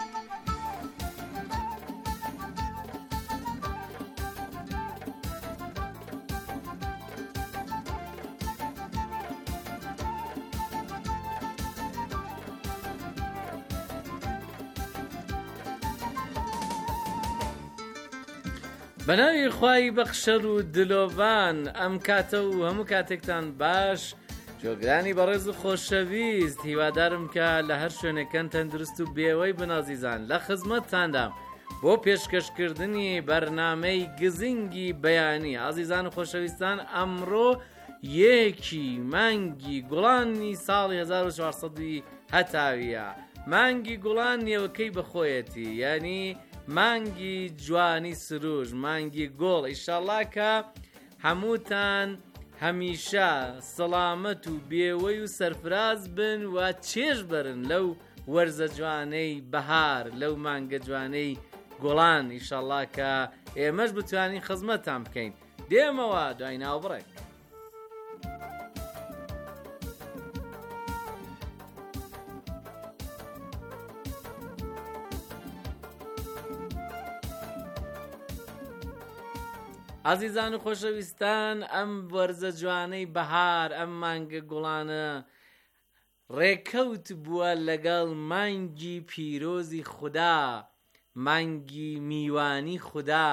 بەناوی خوای بەخشەر و دلۆڤان ئەم کاتە و هەموو کاتێکتان باش. جۆگرانی بەڕێز و خۆشەویست، هیوادارم کە لە هەر شوێنەکەن تەندروست و بێوەی بنازیزان لە خزمەتتاندا بۆ پێشکەشکردنی بەرنامەی گزنگی بەیانی. عزیزان و خۆشەویستان، ئەمڕۆ یەکی مانگی گوڵانی ساڵی 1400 هەتاویە. مانگی گوڵان نێوەکەی بەخۆیەتی، یعنی مانگی جوانی سروش، مانگی گۆڵ. ئیشەڵڵا کە هەمووتان هەمیشە سەلامەت و بێوەی و سەرفراز بن و چێژ بەرن لەو وەرزە جوانەی بەهار، لەو مانگە جوانەی گوڵان. ئیشەڵڵا کە ئێمەش بتوانین خزمەتتان بکەین. دێمەوە دوای ناوبڕێک. عزیزان و خۆشەویستان، ئەم وەرزە جوانەی بەهار، ئەم مانگە گوڵانە ڕێکەوت بووە لەگەڵ مانگی پیرۆزی خوددا، مانگی میوانی خوددا،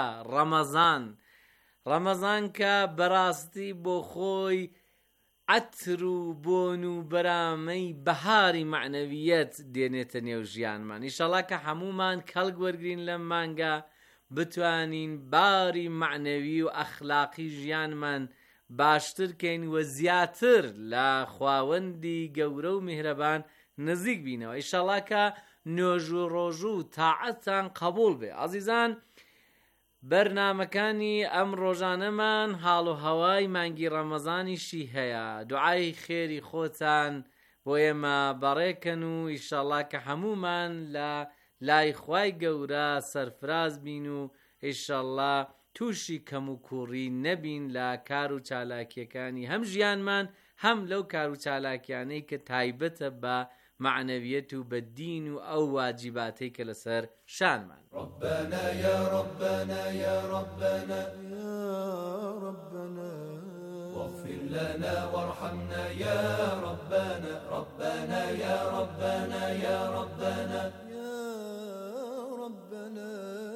ڕەمەزان کە بەڕاستی بۆ خۆی عەتر و بۆن و بەرامەی بەهاری معنەویەت دێنێتە نێو ژیانمان. ئیشەڵا کە هەمومان کەڵک وەرگرین لەم مانگە، بتوانین باری معنەوی و ئەخلاقی ژیانمان باشتر کەین و زیاتر لە خواوەندی گەورە و میهرەبان نزیک بینەوە. ئیشەڵا کە نوێژ و ڕۆژ و تاعەتتان قبول بێ. عەزیزان، بەرنامەکانی ئەم ڕۆژانەمان حاڵ و هەوای مانگی ڕەمەزانیشی هەیە. دوعای خێری خۆتان بۆ ئێمە بەڕێکەن و ئیشەڵا کە هەمومان لە لای خوای گەورە سەرفراز بین و ئیشەڵا تووشی کەم و کوڕی نەبین لە کار و چالاکیەکانی هەم ژیانمان، هەم لەو کار و چالاکیانەی کە تایبەتە بە معنەویەت و بە دین و ئەو واجیباتەی کە لەسەر شانمان. ربنا يا ربنا يا ربنا يا ربنا واغفر لنا وارحمنا يا ربنا ربنا يا ربنا يا ربنا يا ربنا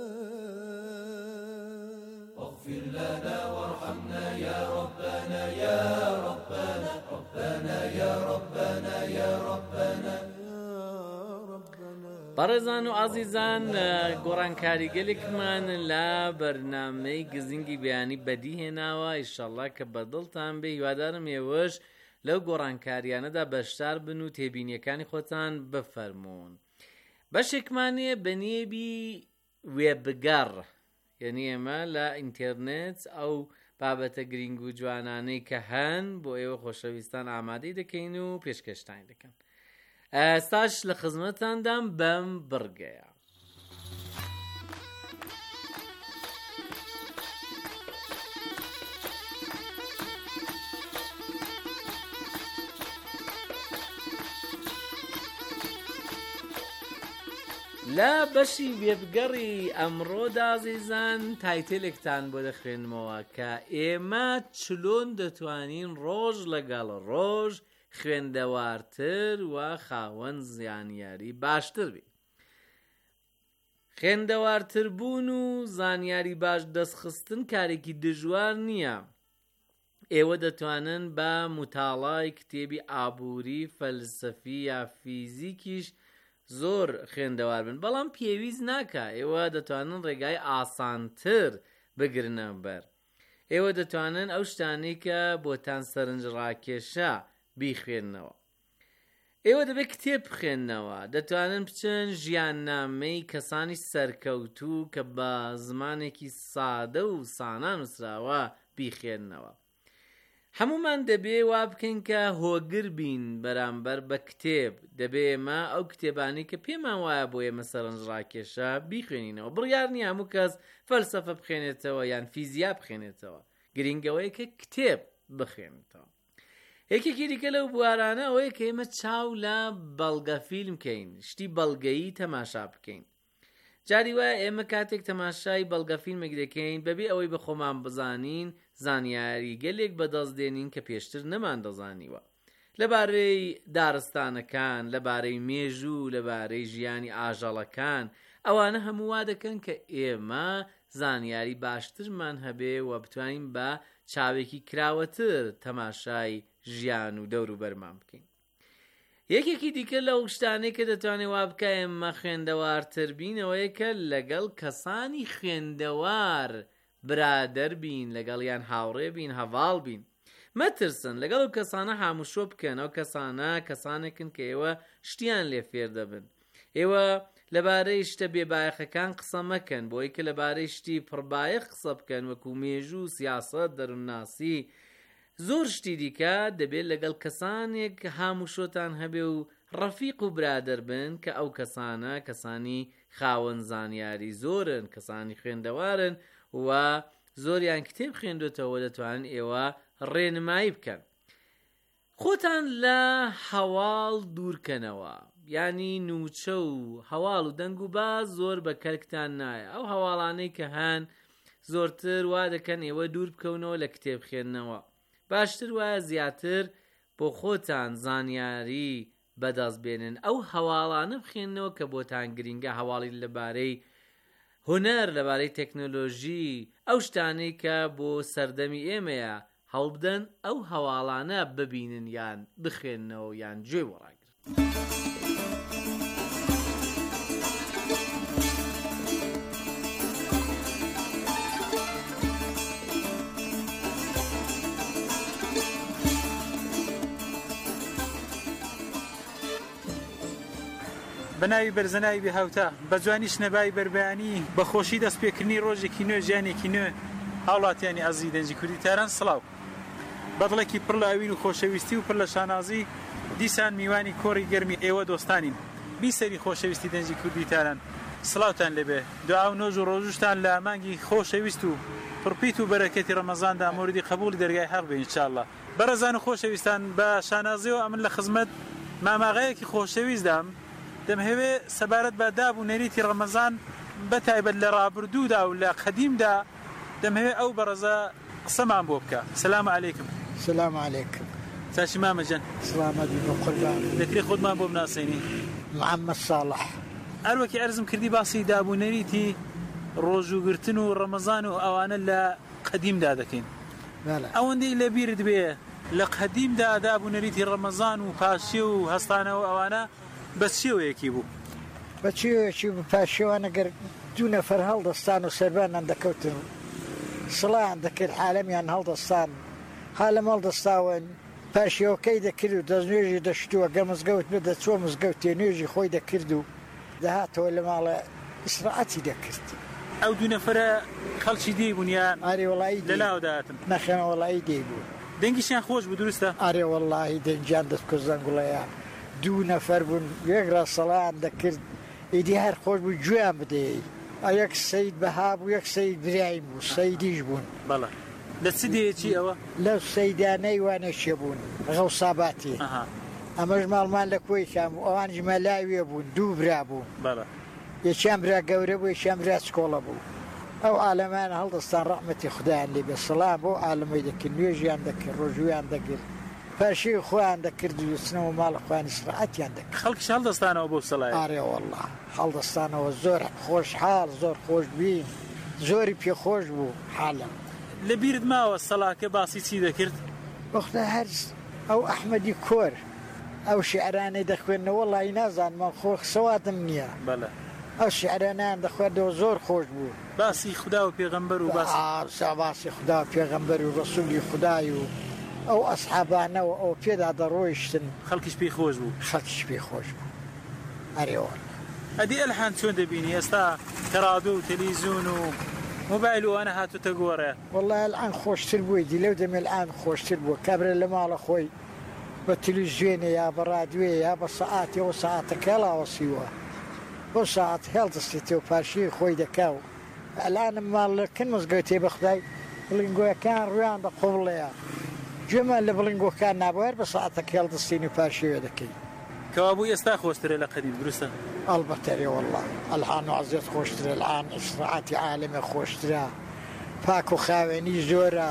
واغفر لنا وارحمنا يا ربنا يا ربنا ربنا يا ربنا يا ربنا بەڕێزان و ئازیزان، گۆڕانکاریگەلێکمان لە بەرنامەی گزینگی بەیانی بەدیهێناوە. ئیشەڵا کە بەدڵتان بێ، هیوادارم ئێوەش لەو گۆڕانکاریانەدا بەشدار بن و تێبینیەکانی خۆتان بفەرمونون. بەشێکمانێ بەنیێبی وێبگەڕ، یعنی ئێمە لە ئینتەرنێت ئەو بابەتە گرنگ و جوانانەی کە هەن بۆ ئێوە خۆشەویستان ئامادەی دەکەین و پێشکەشتان دەکەن. ئێستاش لە خزمەتاندام بەم بڕگەیە. لە بەشی وێبگەڕی ئەمڕۆدا ئازیزان تایتێلێکتان بۆ دەخوێنمەوە کە ئێمە چلۆن دەتوانین ڕۆژ لەگەڵ ڕۆژ خوێندەوارتر و خاوەن زانیاری باشتر بین. خوێندەوارتر بوون و زانیاری باش دەستخستن کارێکی دژوار نییە. ئێوە دەتوانن بە متاڵای کتێبی ئابووری، فەلسەفی یا فیزیکیش زۆر خوێندەوار بن، بەڵام پێویست ناکە. ئێوە دەتوانن ڕێگای ئاسانتر بگرنە بەر. ئێوە دەتوانن ئەو شتانەی کە بۆتان سەرنج ڕاکێشە بیخوێننەوە. ئێوە دەبێت کتێب بخوێننەوە. دەتوانن بچن ژیاننامەی کەسانی سەرکەوتوو کە بە زمانێکی سادە و سانان وسراوە بیخوێننەوە. هەمومان دەبێ وا بکەین کە هۆگر بین بەرامبەر بە کتێب. دەبێ ئێمە ئەو کتێبانی کە پێمان وایە بۆ ئێمە سەرنج ڕاکێشە بیخوێنینەوە. بڕیار نییە هەموو کەس فەلسەفە بخوێنێتەوە یان فیزیا بخوێنێتەوە، گرنگەوەی کە کتێب بخوێنێتەوە. یەکێکی دیکە لەو بوارانە ئەوەیە کە ئێمە چاو لە بەڵگە فیلم بکەین، شتی بەڵگەیی تەماشا بکەین. جاری وایە ئێمە کاتێک تەماشای بەڵگە فیلمێک دەکەین بەبێ ئەوەی بە خۆمان بزانین زانیاری گەلێک بەدەستدێنین کە پێشتر نەمان دەزانیوە، لەبارەی دارستانەکان، لەبارەی مێژوو، لەبارەی ژیانی ئاژەڵەکان. ئەوانە هەموو وا دەکەن کە ئێمە زانیاری باشترمان هەبێ و بتوانین بە چاوێکی کراوەتر تەماشای ژیان و دەور و بەرمان بکەین. یەکێکی دیکە لەو شتانەی کە دەتوانێت وا بکە ئێمە خوێندەوارتر بینەوەیە کە لەگەڵ کەسانی خوێندەوار برادەر بین، لەگەڵیان هاوڕێ بین، هەڤاڵ بین. مەترسن لەگەڵ ئەو کەسانە هاموشۆ بکەن. ئەو کەسانێکن کە ئێوە شتیان لێ فێر دەبن. ئێوە لەبارەی شتە بێبایەخەکان قسە مەکەن، بۆی کە لەبارەی شتی پڕبایەخ قسە بکەن، وەکو مێژوو، سیاسەت، دەروونناسی، زۆر شتی دیکە. دەبێت لەگەڵ کەسانێک هاموشۆتان هەبێ و ڕەفیق و برادەر بن کە ئەو کەسانە کەسانی خاوەن زانیاری زۆرن، کەسانی خوێندەوارن و زۆریان کتێب خوێندوتەوە، دەتوانن ئێوە ڕێنمایی بکەن. خۆتان لە هەواڵ دوورکەنەوە، ینی نوچە و هەواڵ و دەنگ و باز زۆر بە کەرکتان نایە. ئەو هەواڵانەی کە هەن زۆرتر وا دەکەن ئێوە دوور بکەونەوە لە کتێبخێننەوە. باشتر وایە زیاتر بۆ خۆتان زانیاری بەدەست بێنن، ئەو هەواڵانە بخێننەوە کە بۆتان گرینگە، هەواڵی لەبارەی هونەر، لەبارەی تەکنۆلۆژی، ئەو شتانەی کە بۆ سەردەمی ئێمەیە هەڵبدەن ئەو هەواڵانە ببینن یان بخێننەوە یان گوێ وەڕاگرن. بەناوی بەرزەناوی بێ هاوتا بە جوانی شنەبای بەربیانی بە خۆشی دەستپێکردنی ڕۆژێکی نوێ ژیانێکی نوێ هاوڵاتیانی ئەزیی دەنجی کوردیتاران سڵاو. بەدڵێکی پڕ لە ئەوین و خۆشەویستی و پڕ لە شانازی دیسان میوانی کۆڕی گەرمی ئێوە دۆستانین. بیسەری خۆشەویستی دەنجی کوردیتاران سڵاوتان لەبێ. دوعا و نۆژ و ڕۆژوشتان لە مانگی خۆشەویست و پڕپیت و بەرەکەتی ڕەمەزاندا موردی قبوڵی دەرگای حەق بێ ئینشاءالله. بەڕێزان و خۆشەویستان بە شانازیەوە ئەمن لە خزمەت ماماغەیەکی خۆشەویستدام. دەمهەوێ سەبارەت بە دابوو نەریتی ڕەمەزان بەتایبەت لە ڕابردوودا و لە قەدیمدا دەمهەوێ ئەو بەڕێزە قسەمان بۆ بکە. سەلام عەلەیکم. سلام علیکم. چاشی مامەجان؟ سلامەتی بۆ قوربان. دەکرێت خۆتمان بۆ بناسێنی؟ محەممەد ساڵح. هەروەکی عەرزم کردی باسی دابوو نەریتی ڕۆژوگرتن و ڕەمەزان و ئەوانە لە قەدیمدا دەکەین. ئەوەندەی لە بیرت بێ لە قەدیمدا دابوو نەریتی ڕەمەزان و پاشێ و هەستانەوە ئەوانە بە چێوەیەکی بوو؟ بە چێوەیەکی بوو. پاشێوانە گەر دوو نەفەر هەڵدەستان و سەربانان دەکەوتن سڵیان دەکرد، عالەمیان هەڵدەستان، حالەم هەڵدەستاون پاشێوەکەی دەکرد و دەستنوێژی دەشتووە گە مزگەوت بدە چۆ مزگەوت تێنوێژی خۆی دەکرد و دەهاتەوە لە ماڵە ئیسراعەتی دەکرد. ئەو دوو نەفرە خەڵکی دێ بوون یان؟ ئارێ وەڵایی لەلاوداتن نەخێنە وەڵایی دێ بوو. دەنگیشیان خۆش بوو دروستە؟ ئارێ وەڵاهی دەنجیان دەستکرد زەنگوڵەیە دوو نەفەر بوون یەکرا سەڵیان دەکرد ئیدی هەر خۆش بوو گوێیان بدەی. یەک سەید بەها بوو، یەک سەید برایم بوو، سەیدیش بوون. بەڵێ لە چ دێیەکی ئەوە؟ لەو سەیدانەی وانەشیە بوون غەوساباتی. ئەمەش ماڵمان لە کۆی کام و ئەوانش مەلاوێ بوون، دوو برا بوون. بەڵێ یەکیان برا گەورە بوو، یەکیان برا چکۆڵە بوو. ئەو عالەمان هەڵدەستان ڕەحمەتی خودایان لێ بێ سەڵام بۆ عالەمەی دەکرد، نوێژیان دەکرد، ڕۆژویان دەگرت، پاشی خۆیان دەکرد و چنەوە ماڵە خۆیان ئیسراعەتیان دەکرد. خەڵکیش هەڵدەستانەوە بۆ سەڵای؟ ئارێ وەڵڵا هەڵدەستانەوە زۆر خۆشحاڵ، زۆر خۆش بین، زۆری پێخۆش بوو حالم. لە بیرت ماوە سەڵاکە باسی چی دەکرد؟ وەختە هەر ئەو ئەحمەدی کۆر ئەو شیعرانەی دەخوێنەوە وەڵی نازانمان خۆ سەواتم نییە. بەڵێ ئەو شیعرانیان دەخوێندەوە زۆر خۆش بوو. باسی خوددا و پێغەمبەر و باسی خوددا و پێغەمبەر و ڕەسوولی خودای و ئەو ئەسحابانەوە ئەو پێدا دەڕۆیشتن، خەڵکیش پێی خۆش بوو. خەڵکیش پێی خۆش بوو. ئەرێوە ئەدی ئەلحان چۆن دەبینی ئێستا کەڕادۆ و تەلەڤیزیۆن و مۆبایل و ئەوانە هاتوتە گۆڕێ؟ وەڵڵای ئەلحان خۆشتر بووی، دی لەو دەمێ ئەلحان خۆشتر بووە. کابرا لە ماڵە خۆی بە تەلەڤیزیۆنێ یا بە ڕادیۆ یا بە سەعاتێەوە سەعاتەکە هێڵاوەسیوە بۆ سەعات هێڵدەستێتەوە پاشی خۆی دەکا و ئەلانم ماڵەکەن مزگەوتێ بە خودای بڵینگۆیەکان ڕویان بە قوڵەیە گوێمان لە بڵینگۆکان نابوار بە سەعاتەکە هێڵدەستێنی و پاشیوێ دەکەی. کەوا بوو ئێستا خۆشترە لە قەدیم دروستە؟ ئەڵبەتەرێ وەڵڵا ئەلحان و عەزیەت خۆشترە، ئەلحان ئیسراعەتی عالەمێ خۆشترە، پاک و خاوێنی زۆرە،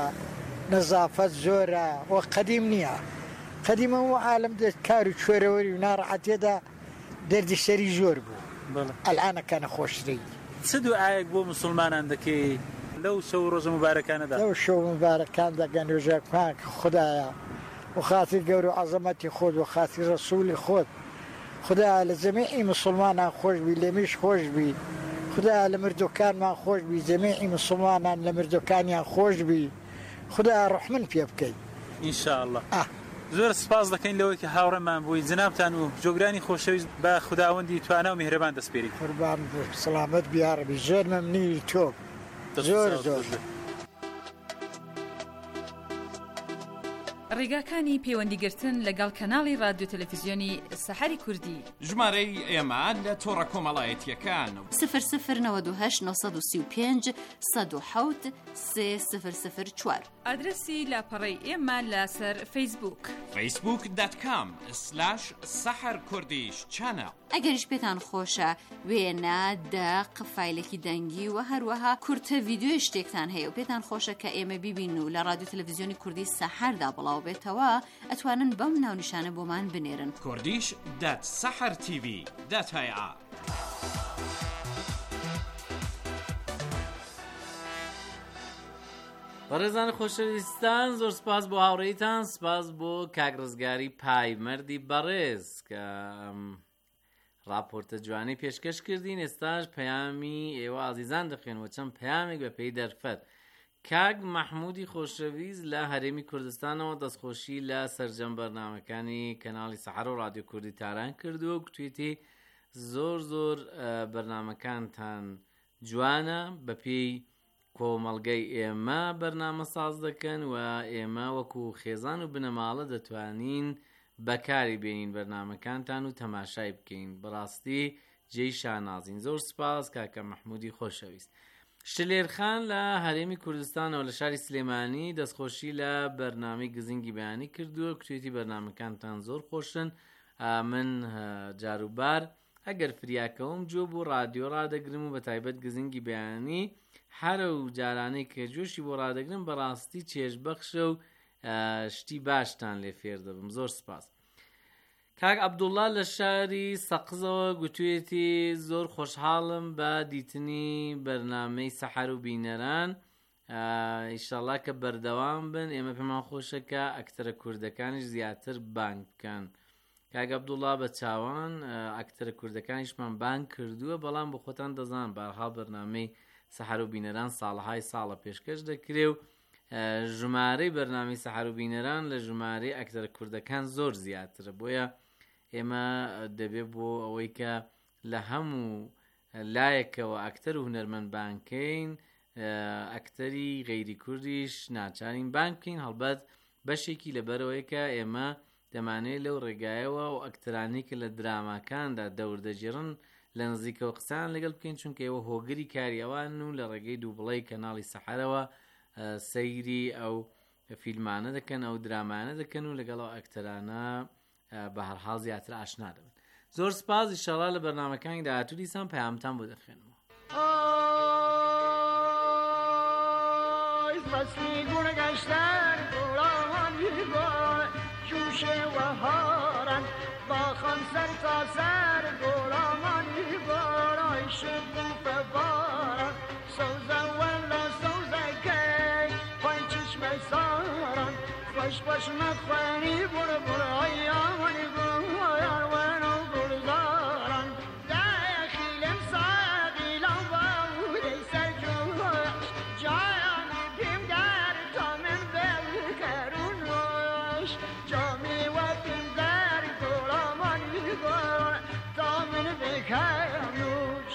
نەزافەت زۆرە، وە قەدیم نییە. قەدیمە و عالەم دێت کار و کوێرەوەری و ناڕەحەتیەدا دەردی سەری زۆر بوو. ئەلحانەکانە خۆشتری. چ دوعایەک بۆ موسڵمانان دەکەی لەو شەو ڕۆژە مبارەکانەدا؟ لەو شەو مبارەکاندا گەنوێژەکان خوددایە و خاتی گەور و عەزەمەتی خۆت و خاتی ڕەسوولی خۆت خوددایە لە جەمیعی موسڵمانان خۆش بی، لێمیش خۆش بی. خوددایە لە مردوەکانمان خۆش بی، جەمیعی موسڵمانان لە مردوەکانیان خۆش بی. خوددایە ڕەحمن پێ بکەی ئینشاءالله. زۆر سپاس دەکەین لەوەی کە هاوڕێمان بووی. جنابتان و جۆگرانی خۆشەویست بە خوداوەندی توانە و میهرەبان دەسپێری. قوربان سەلامەت بیارەبی. زۆر مەمنونی تۆ، زۆر زۆر. ڕێگاکانی پەیوەندیگرتن لەگەڵ کەناڵی رادیۆ تەلەڤیزیۆنی سەحەری کوردی. ژمارەی ئێمە لە تۆڕە کۆمەڵایەتیەکان 0098 935 107 3004. ئادرسی لاپەڕەی ئێمە لەسەر فەیسبووک facebook.com/saharkurdish-channel. ئەگەریش پێتان خۆشە وێنە دەق فایلێکی دەنگی و هەروەها کورتە ڤیدیۆ شتێکتان هەیە و پێتان خۆشە کە ئێمە بیبین و لە رادیۆ تەلەڤیزیۆنی کوردی سەحەردا بڵاو بێتەوە ئەتوانن بەم ناونیشانە بۆمان بنێرن. kurdish.sahartv.ir. بەڕێزان خۆشەویستان، زۆر سپاس بۆ هاوڕێیتان، سپاس بۆ کاگڕزگاری پایمەردی بەڕێز کە راپۆرتە جوانی پێشکەش کردین. ئێستاش پەیامی ئێوە ئازیزان دەخوێنەوە، چەند پەیامێک بە پێی دەرفەت. کاگ مەحموودی خۆشەویست لە هەرێمی کوردستانەوە دەستخۆشی لە سەرجەم بەرنامەکانی کەناڵی سەحەر و رادیۆ کوردی تاران کردووە و گوتوویەتی زۆر بەرنامەکانتان جوانە، بە پێی کۆمەڵگەی ئێمە بەرنامە ساز دەکەن و ئێمە وەکو خێزان و بنەماڵە دەتوانین بەکاری بێنین بەرنامەکانتان و تەماشای بکەین. بەڕاستی جێی شانازین. زۆر سپاس کاکە مەحموودی خۆشەویست. شلێرخان لە هەرێمی کوردستانەوە لە شاری سلێمانی دەستخۆشی لە بەرنامەی گزینگی بەیانی کردووە، کتێتی بەرنامەکانتان زۆر خۆشن. من جاروبار ئەگەر فریاکەوم جۆ بۆ رادیۆ ڕادەگرم و بە تایبەت گزینگی بەیانی هەرە و جارانەی کە جۆشی بۆ ڕادەگرم بەڕاستی چێژبەخشە و شتی باشتان لێ فێر دەبم. زۆر سپاس. کاک عەبدوڵڵا لە شاری سەقزەوە گوتوویەتی زۆر خۆشحاڵم بە دیتنی بەرنامەی سەحەر و بینەران، ئیشەڵڵا کە بەردەوام بن. ئێمە پێمان خۆشە کە ئەکتەرە کوردەکانیش زیاتر بانگ بکەن. کاک عەبدوڵڵا بە چاوان ئەکتەرە کوردەکانیشمان بانگ کردووە، بەڵام بە خۆتان دەزان بەرها بەرنامەی سەحەر و بینەران ساڵهای ساڵە پێشکەش دەکرێ و ژمارەی بەرنامەی سەحەر و بینەران لە ژمارەی ئەکتەرە کوردەکان زۆر زیاترە. بۆیە ئێمە دەبێت بۆ ئەوەی کە لە هەموو لایەکەوە ئەکتەر و هونەرمەند بانکەین، ئەکتەری غەیری کوردیش ناچارین بانک بکەین. هەڵبەت بەشێکی لەبەرەوەی کە ئێمە دەمانێت لەو ڕێگایەوە و ئەکتەرانی کە لە دراماکاندا دەوردەگیرن لە نزیکەوە قسان لەگەڵ بکەین، چونکە ئێوە هۆگری کاریەوان و لە ڕێگەی دووبڵەی کەناڵی سەحەرەوە سەیری ئەو فیلمانە دەکەن، ئەو درامانە دەکەن و لەگەڵ ئەو ئەکتەرانە بە هەرحاڵ زیاتر ئاشنا دەبن. زۆر سپاس. ئیشەڵڵا لە بەرنامەکانی داهاتوو دیسان پەیامتان بۆ دەخوێنەوە. فەسلی گوڵگەشتەر گوڵاوانی گۆڵ جوشێ وەهارن باخەم سەر تا سەر گوڵاوانی گۆڵای شت و فەبارن سەوزە وەلا سەوزەکەی پای چشمە سارن خوش مەخوێنی بوڵبوڵای یاوەنی گوڵیان وەن و گوڵزارن دایەخی لەم سادی لەو باودەی سەر جوڵش جایانی پێم دار تا من بەلکەرونوش جامی وە پێم دار گوڵامانی گوڵ تا من بکەرنوش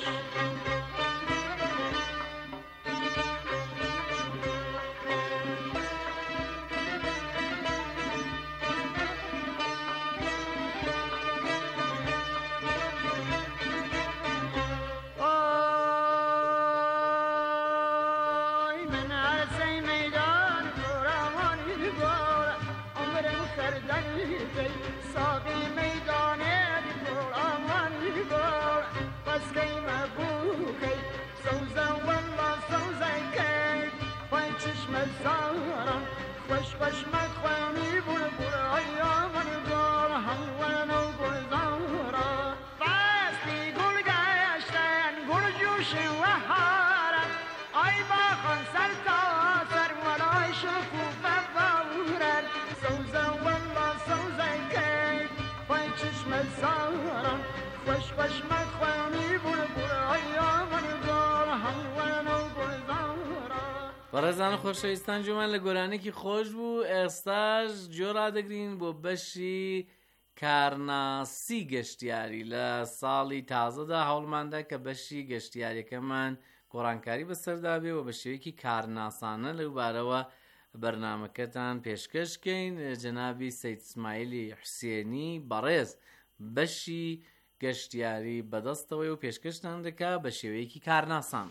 ساقی میدانه گل آمانی گل پس کی مبوکی سوزه والله سوزه کی پای چشم زارم خوش مخوانی بلبل ایامن گل همون و گل زارم فصلی گل گشتن گل جوش و هارم ای باخن سر تا سر ولای شکوفه بورن سوزه والله سوزه کی پای چشم زارم خوش مخوانی بلبل ایامن گل همون و گل زارم. بەڕێزان خۆشەویستان، جومان لە گۆرانێکی خۆش بوو. ئێستاش جۆ ڕادەگرین بۆ بەشی کارناسی گەشتیاری. لە ساڵی تازەدا هەوڵماندا کە بەشی گەشتیاریەکەمان گۆڕانکاری بەسەردا بێ و بە شێوەیەکی کارناسانە لەو بارەوە بەرنامەکەتان پێشکەشکەین جەنابی سەید ئیسماعیلی حوسێنی بەڕێز بەشی گەشتیاری بەدەستەوەی و پێشکەشتان دەکا بە شێوەیەکی کارناسانە.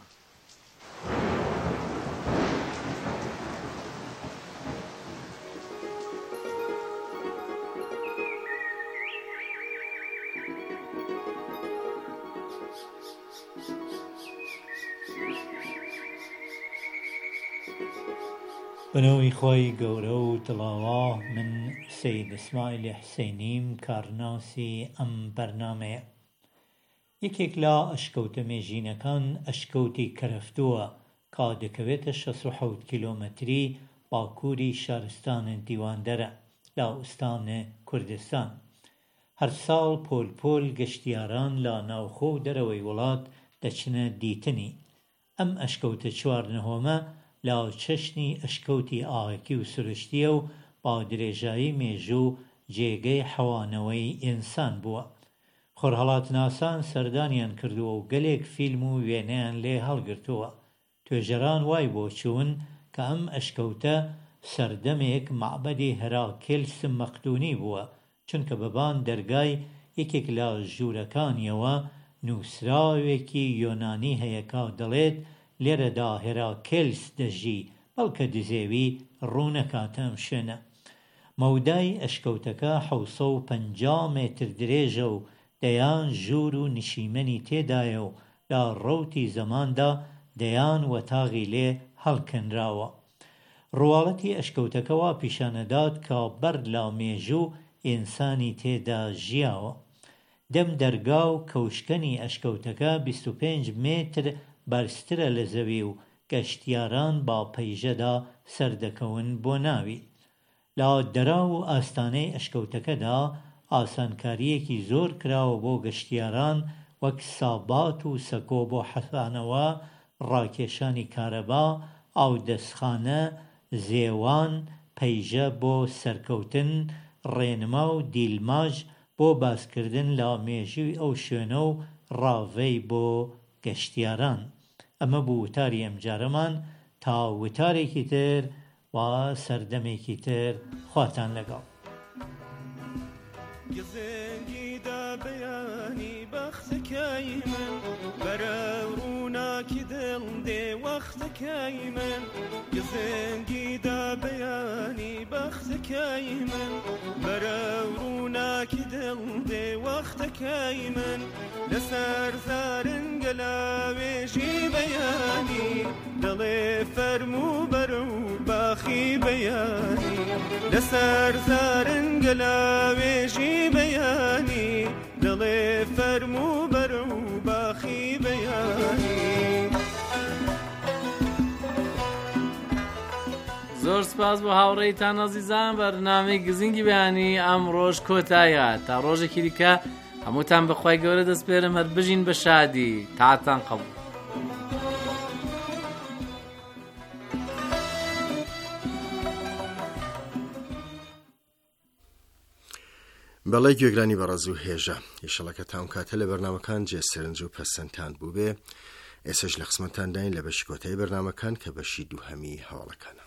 بنەوەی خۆی گەورە و دڵاوا من سەید ئیسماعیلی حوسێنیم کارناسی ئەم بەرنامەیە. یەکێک لە ئەشکەوتە مێژینەکان ئەشکەوتی کەرەفتووە کا دەکەوێتە 67 کیلۆمەتری باکووری شارستانە دیواندەرە لە ئوستانە کوردستان. هەر ساڵ پۆل گەشتیاران لە ناوخۆ و دەرەوەی وڵات دەچنە دیتنی. ئەم ئەشکەوتە چواردنەهۆمە لە چەشنی ئەشکەوتی ئاهەکی و سروشتیە و با درێژایی مێژوو جێگەی حەوانەوەی ئینسان بووە. خۆرهەڵاتناسان سەردانیان کردووە و گەلێک فیلم و وێنەیان لێ هەڵگرتووە. توێژەران وای بۆ چوون کە ئەم ئەشکەوتە سەردەمێک مەعبەدی هەراکلس مەقدونی بووە، چونکە بەبان دەرگای یەکێک لە ژوورەکانیەوە نووسراوێکی یۆنانی هەیە کە دەڵێت لێرەدا هێراکلس دەژی، بەڵکە دزێوی ڕوونەکاتە ئەم شوێنە. مەودای ئەشکەوتەکە 750 مێتر درێژە و دەیان ژوور و نشیمەنی تێدایە و لە ڕەوتی زەماندا دەیان وەتاغی لێ هەڵکەنراوە. ڕواڵەتی ئەشکەوتەکە وا پیشانەدات کە بەر لە مێژوو ئینسانی تێدا ژیاوە. دەم دەرگا و کەوشکەنی ئەشکەوتەکە 25 مێتر بەرزترە لە زەوی و گەشتیاران با پەیژەدا سەردەکەون بۆ ناوی. لە دەرا و ئاستانەی ئەشکەوتەکەدا ئاسانکاریەکی زۆر کراوە بۆ گەشتیاران وەک سابات و سەکۆ بۆ حەسانەوە، ڕاکێشانی کارەبا، ئاودەستخانە، زێوان، پەیژە بۆ سەرکەوتن، ڕێنما و دیلماژ بۆ باسکردن لە مێژووی ئەو شوێنە و ڕاوەی بۆ گەشتیاران. ئەمە بوو وتاری ئەم جارەمان تا وتارێکی تر و سەردەمێکی تر خواتان لەگەڵ. گزنگیدا بەیانی بەختەکەی من بەرە ڕووناکی دڵ دێ وەختەکەی من گزنگیدا بەیانی بەختەکەی من بەرە ڕووناکی دڵ دێ وەختەکەی من لەسەر زارنگە لاوێژی بەیانی دڵێ فەرموو بەرە و باخی بەیانی لەسەر زارنگە لاوێژی بەیانی دڵێ فەرموو بەرە و باخی بەیانی. زۆر سپاس بۆ هاوڕێیتان ئەزیزان. بەرنامەی گزینگی بەیانی ئەم ڕۆژ کۆتایە تا ڕۆژێکی دیکە هەمووتان بەخوای گەورە دەسپێرم هەر بژین بە شادی. تاعتان قەبوو. بەڵێ گوێگرانی بەڕێز و هێژە، ئیشەڵەکە تاون کاتە لە بەرنامەکان جێسەرنج و پەسەندتان بوو بێ. ئێسش لە قسمەتان داین لە بەشی کۆتایی بەرنامەکان کە بەشی دووهەمی هەواڵەکانە.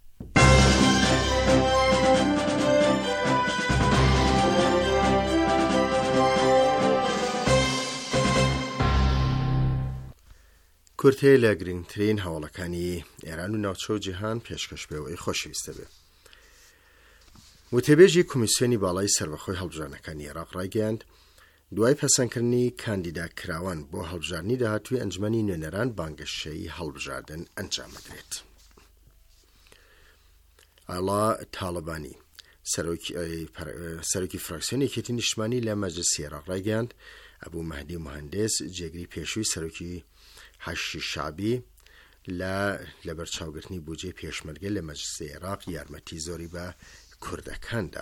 کورتێ لە گرنگترین هەواڵەکانی ئێران و ناوچە و جیهان پێشکەش بێەوەی خۆشەویستە بێ. وتێبێژی کۆمیسیۆنی باڵای سەربەخۆی هەڵبژارنەکانی عێراق ڕایگەیاند دوای پەسەندکردنی کاندیدا کراوان بۆ هەڵبژارنی داهاتووی ئەنجمەنی نوێنەران بانگەشەی هەڵبژاردن ئەنجامەدرێت. ئاڵا تاڵبانی سەرۆکی فراکسیۆنی یەکێتی نیشتمانی لە مەجلیسی عێراق ڕایگەیاند ئەبوو مەهدی موهەندس جێگری پێشووی سەرۆکی حەشی شعبی لە بەرچاوگرتنی بودجێ پێشمەرگە لە مەجلیسی عێراق یارمەتی زۆری بە کوردەکاندا.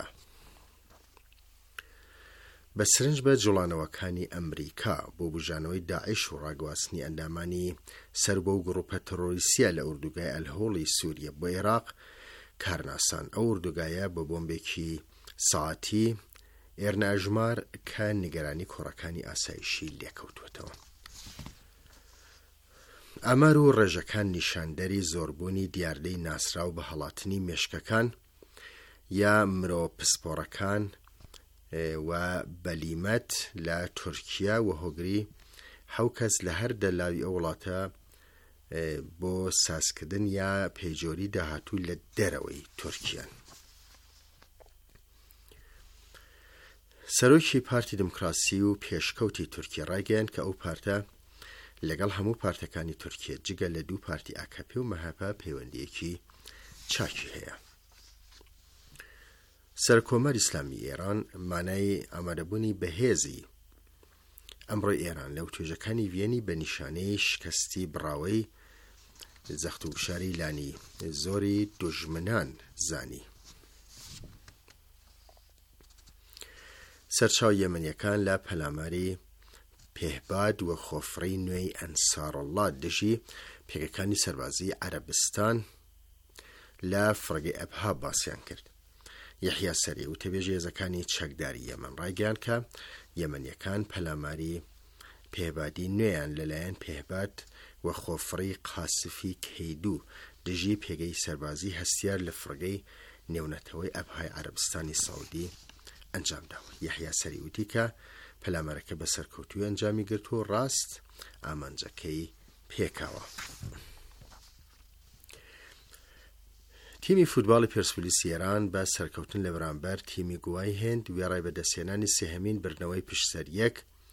بە سرنج بە جوڵانەوەکانی ئەمریکا بۆ بژانەوەی داعش و ڕاگواستنی ئەندامانی سەر بۆ گروپە تەرۆریستیە لە ئوردوگای ئەلهۆڵی سووریە بۆ عێراق کارناسان ئەو ئوردوگایە بە بۆمبێکی ساعەتی ئێرناژمار کە نیگەرانی کۆڕەکانی ئاسایشی لێکەوتوێتەوە. ئامار و ڕێژەکان نیشاندەری زۆربوونی دیاردەی ناسراو بە هەڵاتنی مێشکەکان یا مرۆ پسپۆڕەکان و بەلیمەت لە تورکیا و هۆگری 7 کەس لە هەر دەلاوی ئەو وڵاتە بۆ سازکردن یا پێیجۆری داهاتوو لە دەرەوەی تورکیان. سەرۆکی پارتی دموکراسی و پێشکەوتی تورکیا ڕایگەیاند کە ئەو پارتە لەگەڵ هەموو پارتەکانی تورکیا جگە لە 2 پارتی ئاکەپێ و مەهاپا پەیوەندیەکی چاکی هەیە. سەرکۆمەر ئیسلامی ئێران مانای ئامادەبوونی بەهێزی ئەمڕۆی ئێران لەو توێژەکانی ڤێنی بە نیشانەی شکستی بڕاوەی زەخت و بشاری لانی زۆری دوژمنان زانی. سەرچاو یەمەنیەکان لە پەلاماری پێهباد و خۆفڕی نوێی ئەنسارڵڵا دژی پێگەکانی سەربازی عەرەبستان لە فڕگەی ئەبها باسییان کرد. یەحیا سەری و تەبێژە هێزەکانی چەکداری یەمەن ڕایگەیاند کە یەمەنیەکان پەلاماری پێهبادی نوێیان لەلایەن پێهباد و خۆفڕی قاسفی کەیدوو دژی پێگەی سەربازی هەستیار لە فڕگەی نێونەتەوەی ئەبهای عەرەبستانی سەعودی ئەنجامداوە. یەحیا سەری وتی کە پەلامارەکە بە سەرکەوتووی ئەنجامی گرت و ڕاست ئامانجەکەی پێکاوە. تیمی فوتباڵی پێرسپۆلیسی ئێران بە سەرکەوتن لە بەرامبەر تیمی گوای هێند وێڕای بەدەستهێنانی سێهەمین بردنەوەی پشتسەریەک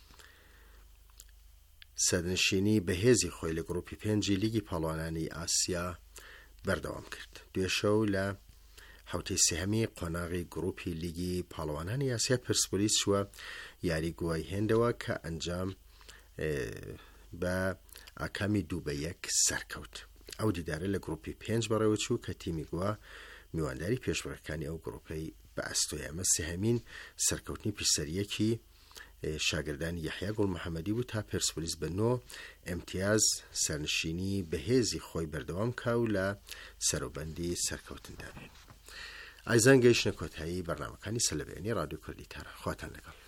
سەرنشینی بەهێزی خۆی لە گڕۆپی 5 لیگی پاڵوانانی ئاسیا بەردەوام کرد. دوێشەو لە حوتەی سێهەمی قۆناغی گڕۆپی لیگی پاڵوانانی ئاسیا پێرسپۆلیس چووە یاری گوای هێندەوە کە ئەنجام بە ئاکامی 2-1 سەرکەوت. ئەو دیدارە لە گڕۆپی 5 بەڕێوە چوو کە تیمی گووا میوانداری پێشبڕکەکانی ئەو گڕۆپەی بە ئەستۆی ئەمە سێهەمین سەرکەوتنی پشتسەریەکی شاگردانی یەحیا گوڵ محەممەدی بوو تا پێرسپۆلیس بە 9 ئەمتیاز سەرنشینی بەهێزی خۆی بەردەوام کاو لە سەرۆبەندی سەرکەوتندا بێن. ئایزان گەیشتە کۆتایی بەرنامەکانی سەلەبێنی ڕادیۆ کوردی تارە. خواتان لەگەڵ.